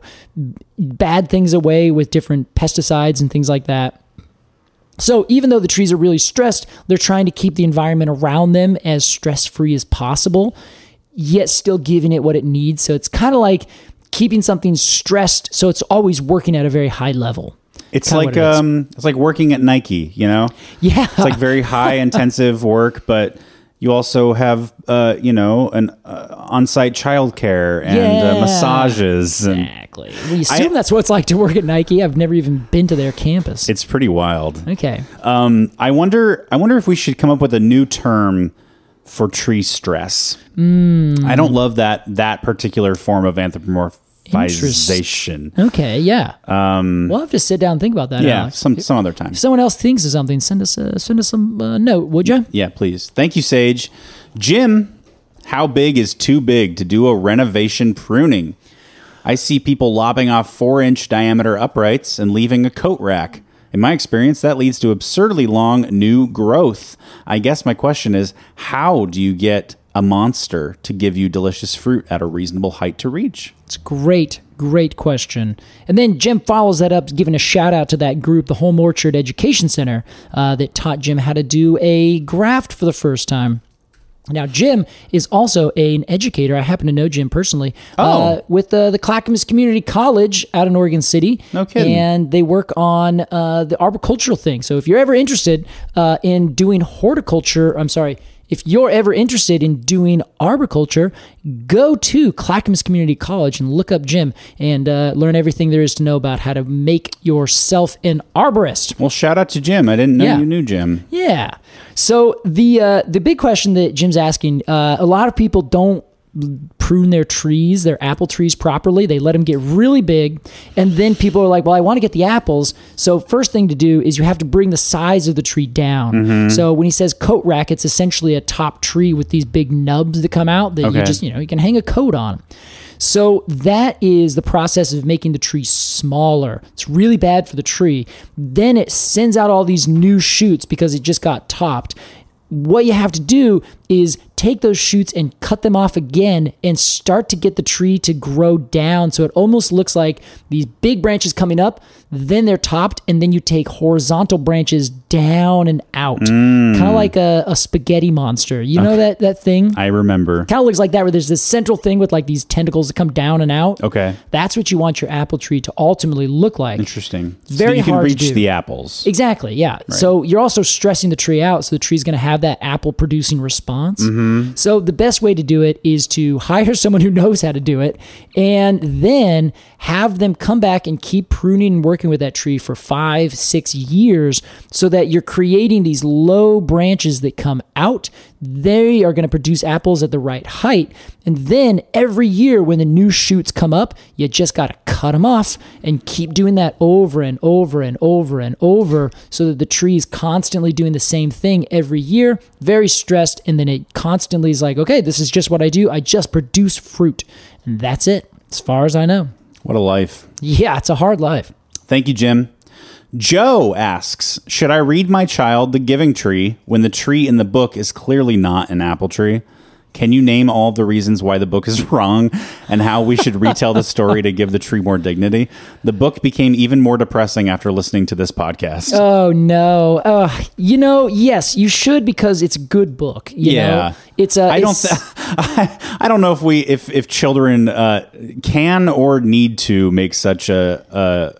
bad things away with different pesticides and things like that. So even though the trees are really stressed, they're trying to keep the environment around them as stress-free as possible, yet still giving it what it needs. So it's kind of like keeping something stressed so it's always working at a very high level. It's like it's like working at Nike, Yeah. It's like very high intensive work, but you also have an on-site childcare and massages. Exactly. We assume that's what it's like to work at Nike. I've never even been to their campus. It's pretty wild. Okay. I wonder if we should come up with a new term for tree stress. I don't love that particular form of anthropomorphization. Okay, yeah. We'll have to sit down and think about that. Yeah, Alex. some other time. If someone else thinks of something, send us some note, would you? Yeah, please. Thank you, Sage. Jim, how big is too big to do a renovation pruning? I see people lopping off 4-inch diameter uprights and leaving a coat rack. In my experience, that leads to absurdly long new growth. I guess my question is, how do you get a monster to give you delicious fruit at a reasonable height to reach? It's a great question. And then Jim follows that up, giving a shout out to that group, the Home Orchard Education Center, that taught Jim how to do a graft for the first time. Now, Jim is also an educator. I happen to know Jim personally. With the Clackamas Community College out in Oregon City. No kidding. And they work on the arboricultural thing. So if you're ever interested in doing if you're ever interested in doing arboriculture, go to Clackamas Community College and look up Jim and learn everything there is to know about how to make yourself an arborist. Well, shout out to Jim. I didn't know you knew Jim. Yeah. So the big question that Jim's asking, a lot of people don't prune their trees, their apple trees properly. They let them get really big. And then people are like, well, I want to get the apples. So first thing to do is you have to bring the size of the tree down. So when he says coat rack, it's essentially a top tree with these big nubs that come out that you just, you can hang a coat on. So that is the process of making the tree smaller. It's really bad for the tree. Then it sends out all these new shoots because it just got topped. What you have to do is take those shoots and cut them off again and start to get the tree to grow down. So it almost looks like these big branches coming up, then they're topped, and then you take horizontal branches down and out. Kind of like a spaghetti monster. You know that thing? I remember. Kind of looks like that, where there's this central thing with like these tentacles that come down and out. Okay. That's what you want your apple tree to ultimately look like. Interesting. Very so you can hard to reach do. the apples. Exactly, yeah. Right. So you're also stressing the tree out, so the tree's going to have that apple producing response. So the best way to do it is to hire someone who knows how to do it, and then have them come back and keep pruning and working with that tree for 5-6 years, so that you're creating these low branches that come out. They are going to produce apples at the right height. And then every year when the new shoots come up, you just got to cut them off and keep doing that over and over and over and over, so that the tree is constantly doing the same thing every year, very stressed. And then it constantly is like, okay, this is just what I do. I just produce fruit. And that's it, as far as I know. What a life. Yeah, it's a hard life. Thank you, Jim. Joe asks, should I read my child The Giving Tree when the tree in the book is clearly not an apple tree? Can you name all the reasons why the book is wrong and how we should retell the story to give the tree more dignity? The book became even more depressing after listening to this podcast. Oh, no. Yes, you should, because it's a good book. You know? I don't know if children can or need to make such a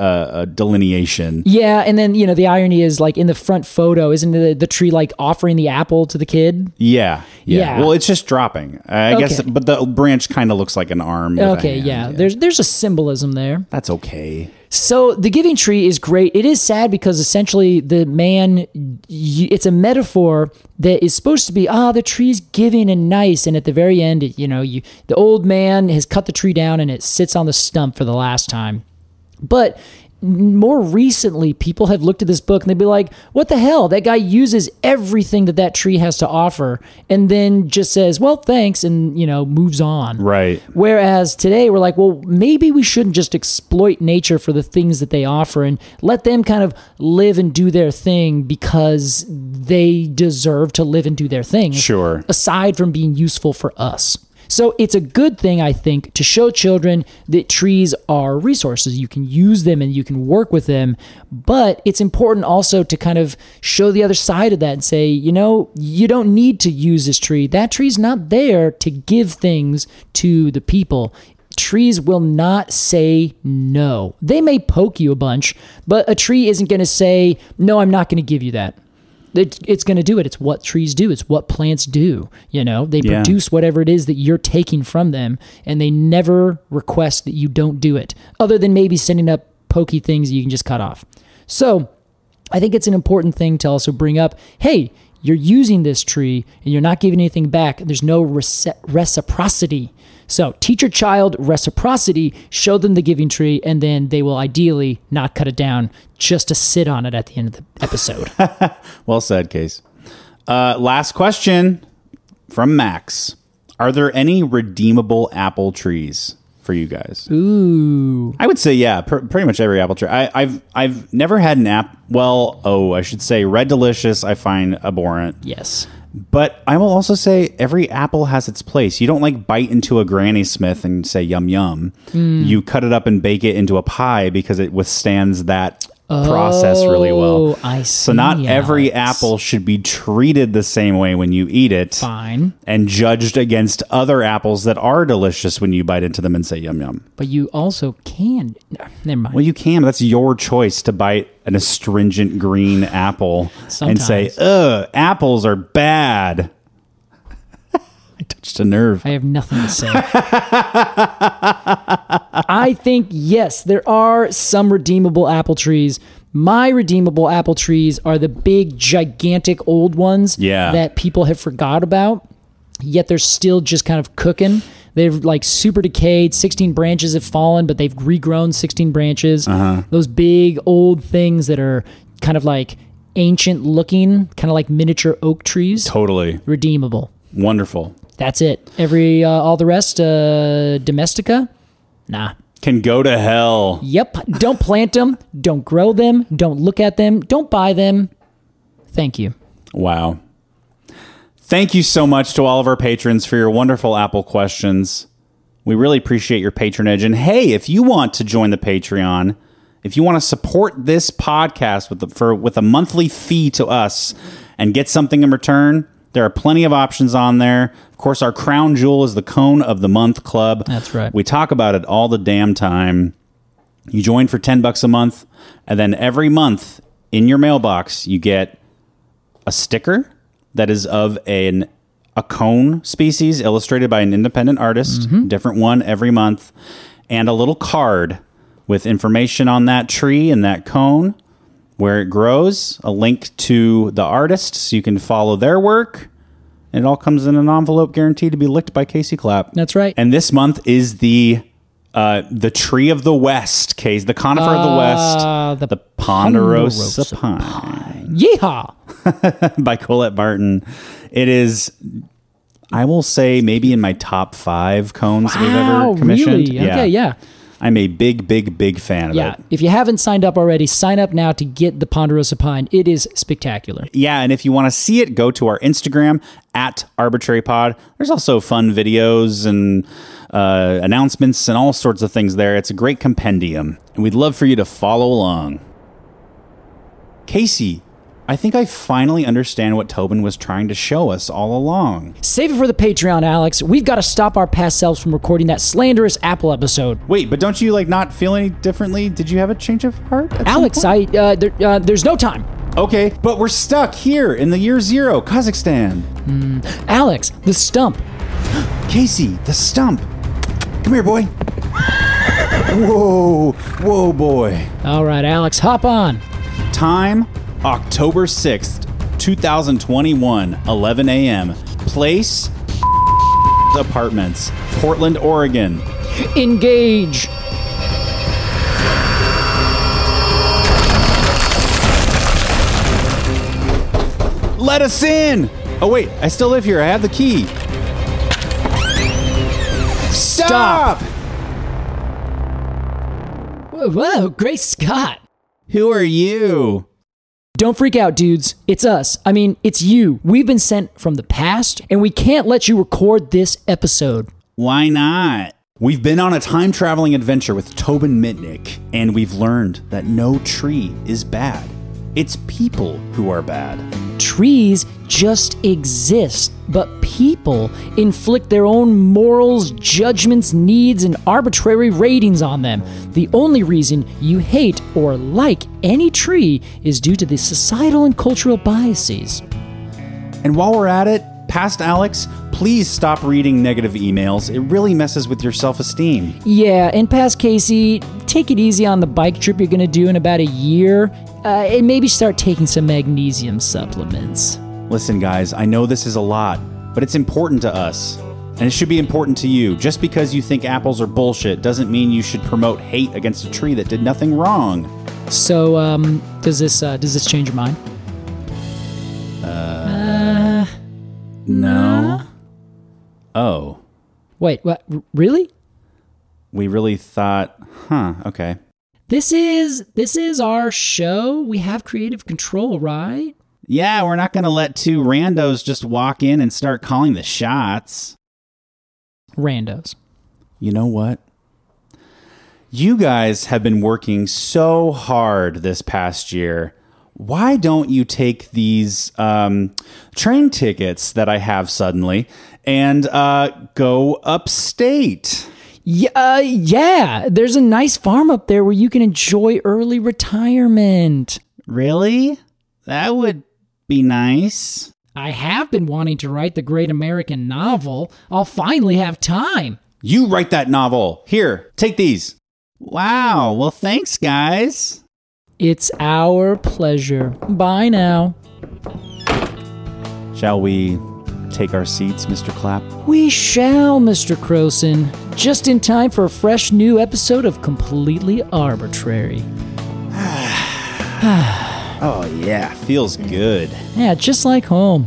delineation. Yeah, and then the irony is, like, in the front photo, isn't the tree like offering the apple to the kid? Yeah. Well, it's just dropping, I guess, but the branch kind of looks like an arm. Okay, yeah. There's a symbolism there. That's okay. So The Giving Tree is great. It is sad because essentially the man, it's a metaphor that is supposed to be, the tree's giving and nice, and at the very end, the old man has cut the tree down and it sits on the stump for the last time. But more recently, people have looked at this book and they'd be like, what the hell? That guy uses everything that tree has to offer and then just says, well, thanks, and, moves on. Right. Whereas today we're like, well, maybe we shouldn't just exploit nature for the things that they offer and let them kind of live and do their thing because they deserve to live and do their thing. Sure. Aside from being useful for us. So it's a good thing, I think, to show children that trees are resources. You can use them and you can work with them, but it's important also to kind of show the other side of that and say, you don't need to use this tree. That tree's not there to give things to the people. Trees will not say no. They may poke you a bunch, but a tree isn't going to say, no, I'm not going to give you that. It's going to do it. It's what trees do. It's what plants do. They produce whatever it is that you're taking from them, and they never request that you don't do it, other than maybe sending up pokey things you can just cut off. So I think it's an important thing to also bring up, hey, you're using this tree and you're not giving anything back. There's no reciprocity. So teach your child reciprocity, show them the giving tree, and then they will ideally not cut it down just to sit on it at the end of the episode. Well said, Case. Last question from Max. Are there any redeemable apple trees for you guys? Ooh. I would say, yeah, pretty much every apple tree. I've never had an I should say Red Delicious I find abhorrent. Yes. But I will also say every apple has its place. You don't bite into a Granny Smith and say yum yum. You cut it up and bake it into a pie because it withstands that process really well. I see. So not every apple should be treated the same way when you eat it. Fine. And judged against other apples that are delicious when you bite into them and say yum yum. But you also can. No, never mind. Well, you can, but that's your choice to bite an astringent green apple and say, ugh, apples are bad. I touched a nerve. I have nothing to say. I think, yes, there are some redeemable apple trees. My redeemable apple trees are the big, gigantic old ones that people have forgot about, yet they're still just kind of cooking. They're like super decayed. 16 branches have fallen, but they've regrown 16 branches. Those big old things that are kind of like ancient looking, kind of like miniature oak trees. Totally. Redeemable. Wonderful. That's it. All the rest, Domestica? Nah. Can go to hell. Yep. Don't plant them. Don't grow them. Don't look at them. Don't buy them. Thank you. Wow. Thank you so much to all of our patrons for your wonderful Apple questions. We really appreciate your patronage. And hey, if you want to join the Patreon, if you want to support this podcast with a monthly fee to us and get something in return, there are plenty of options on there. Of course, our crown jewel is the Cone of the Month Club. That's right. We talk about it all the damn time. You join for $10 a month, and then every month in your mailbox, you get a sticker that is of a cone species illustrated by an independent artist, different one every month, and a little card with information on that tree and that cone, where it grows, a link to the artist so you can follow their work, and it all comes in an envelope guaranteed to be licked by Casey Clapp. That's right. And this month is the tree of the West, Case, the conifer of the West, the Ponderosa Pine. Yeehaw! By Colette Barton. It is, I will say, maybe in my top 5 cones we've ever commissioned. Really? Okay, yeah. I'm a big, big, big fan of it. If you haven't signed up already, sign up now to get the Ponderosa Pine. It is spectacular. Yeah, and if you want to see it, go to our Instagram at ArbitraryPod. There's also fun videos and announcements and all sorts of things there. It's a great compendium, and we'd love for you to follow along. Casey, I think I finally understand what Tobin was trying to show us all along. Save it for the Patreon, Alex. We've got to stop our past selves from recording that slanderous Apple episode. Wait, but don't you not feel any differently? Did you have a change of heart? Alex, there's no time. Okay, but we're stuck here in the year 0, Kazakhstan. Alex, the stump. Casey, the stump. Come here, boy. Whoa, boy. All right, Alex, hop on. Time, October 6th, 2021, 11 a.m. Place, Apartments, Portland, Oregon. Engage. Let us in. Oh, wait, I still live here. I have the key. Stop! Whoa, great Scott. Who are you? Don't freak out, dudes. It's us. I mean, it's you. We've been sent from the past, and we can't let you record this episode. Why not? We've been on a time-traveling adventure with Tobin Mitnick, and we've learned that no tree is bad. It's people who are bad. Trees just exist, but people inflict their own morals, judgments, needs, and arbitrary ratings on them. The only reason you hate or like any tree is due to the societal and cultural biases. And while we're at it, past Alex, please stop reading negative emails. It really messes with your self-esteem. Yeah, and past Casey, take it easy on the bike trip you're going to do in about a year, and maybe start taking some magnesium supplements. Listen, guys, I know this is a lot, but it's important to us. And it should be important to you. Just because you think apples are bullshit doesn't mean you should promote hate against a tree that did nothing wrong. So, does this change your mind? No. Oh. Wait, what? Really? We really thought, okay. This is our show. We have creative control, right? Yeah, we're not going to let 2 randos just walk in and start calling the shots. Randos. You know what? You guys have been working so hard this past year. Why don't you take these train tickets that I have suddenly and go upstate? Yeah. There's a nice farm up there where you can enjoy early retirement. Really? That would be nice. I have been wanting to write the great American novel. I'll finally have time. You write that novel. Here, take these. Wow. Well, thanks, guys. It's our pleasure. Bye now. Shall we take our seats, Mr. Clapp? We shall, Mr. Croson. Just in time for a fresh new episode of Completely Arbitrary. Oh, yeah. Feels good. Yeah, just like home.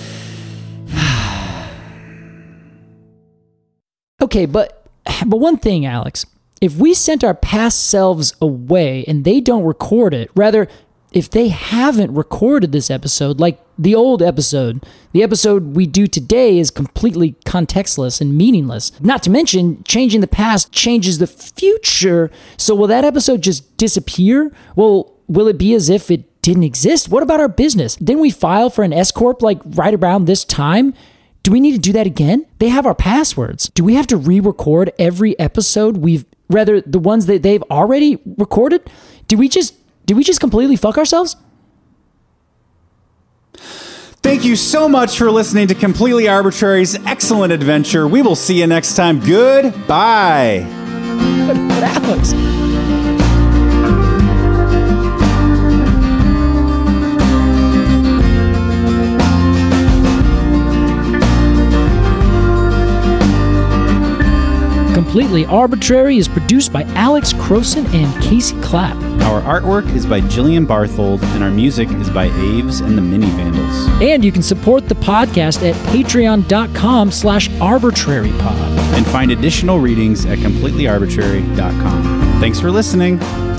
Okay, but one thing, Alex. If we sent our past selves away and they don't record it, rather, if they haven't recorded this episode, like the old episode, the episode we do today is completely contextless and meaningless. Not to mention, changing the past changes the future. So will that episode just disappear? Well, will it be as if it didn't exist? What about our business? Didn't we file for an S-Corp like right around this time? Do we need to do that again? They have our passwords. Do we have to re-record every episode the ones that they've already recorded? Did we just completely fuck ourselves? Thank you so much for listening to Completely Arbitrary's excellent adventure. We will see you next time. Goodbye. But Alex... Completely Arbitrary is produced by Alex Croson and Casey Clapp. Our artwork is by Jillian Barthold, and our music is by Aves and the Mini Vandals. And you can support the podcast at patreon.com/arbitrarypod. And find additional readings at completelyarbitrary.com. Thanks for listening.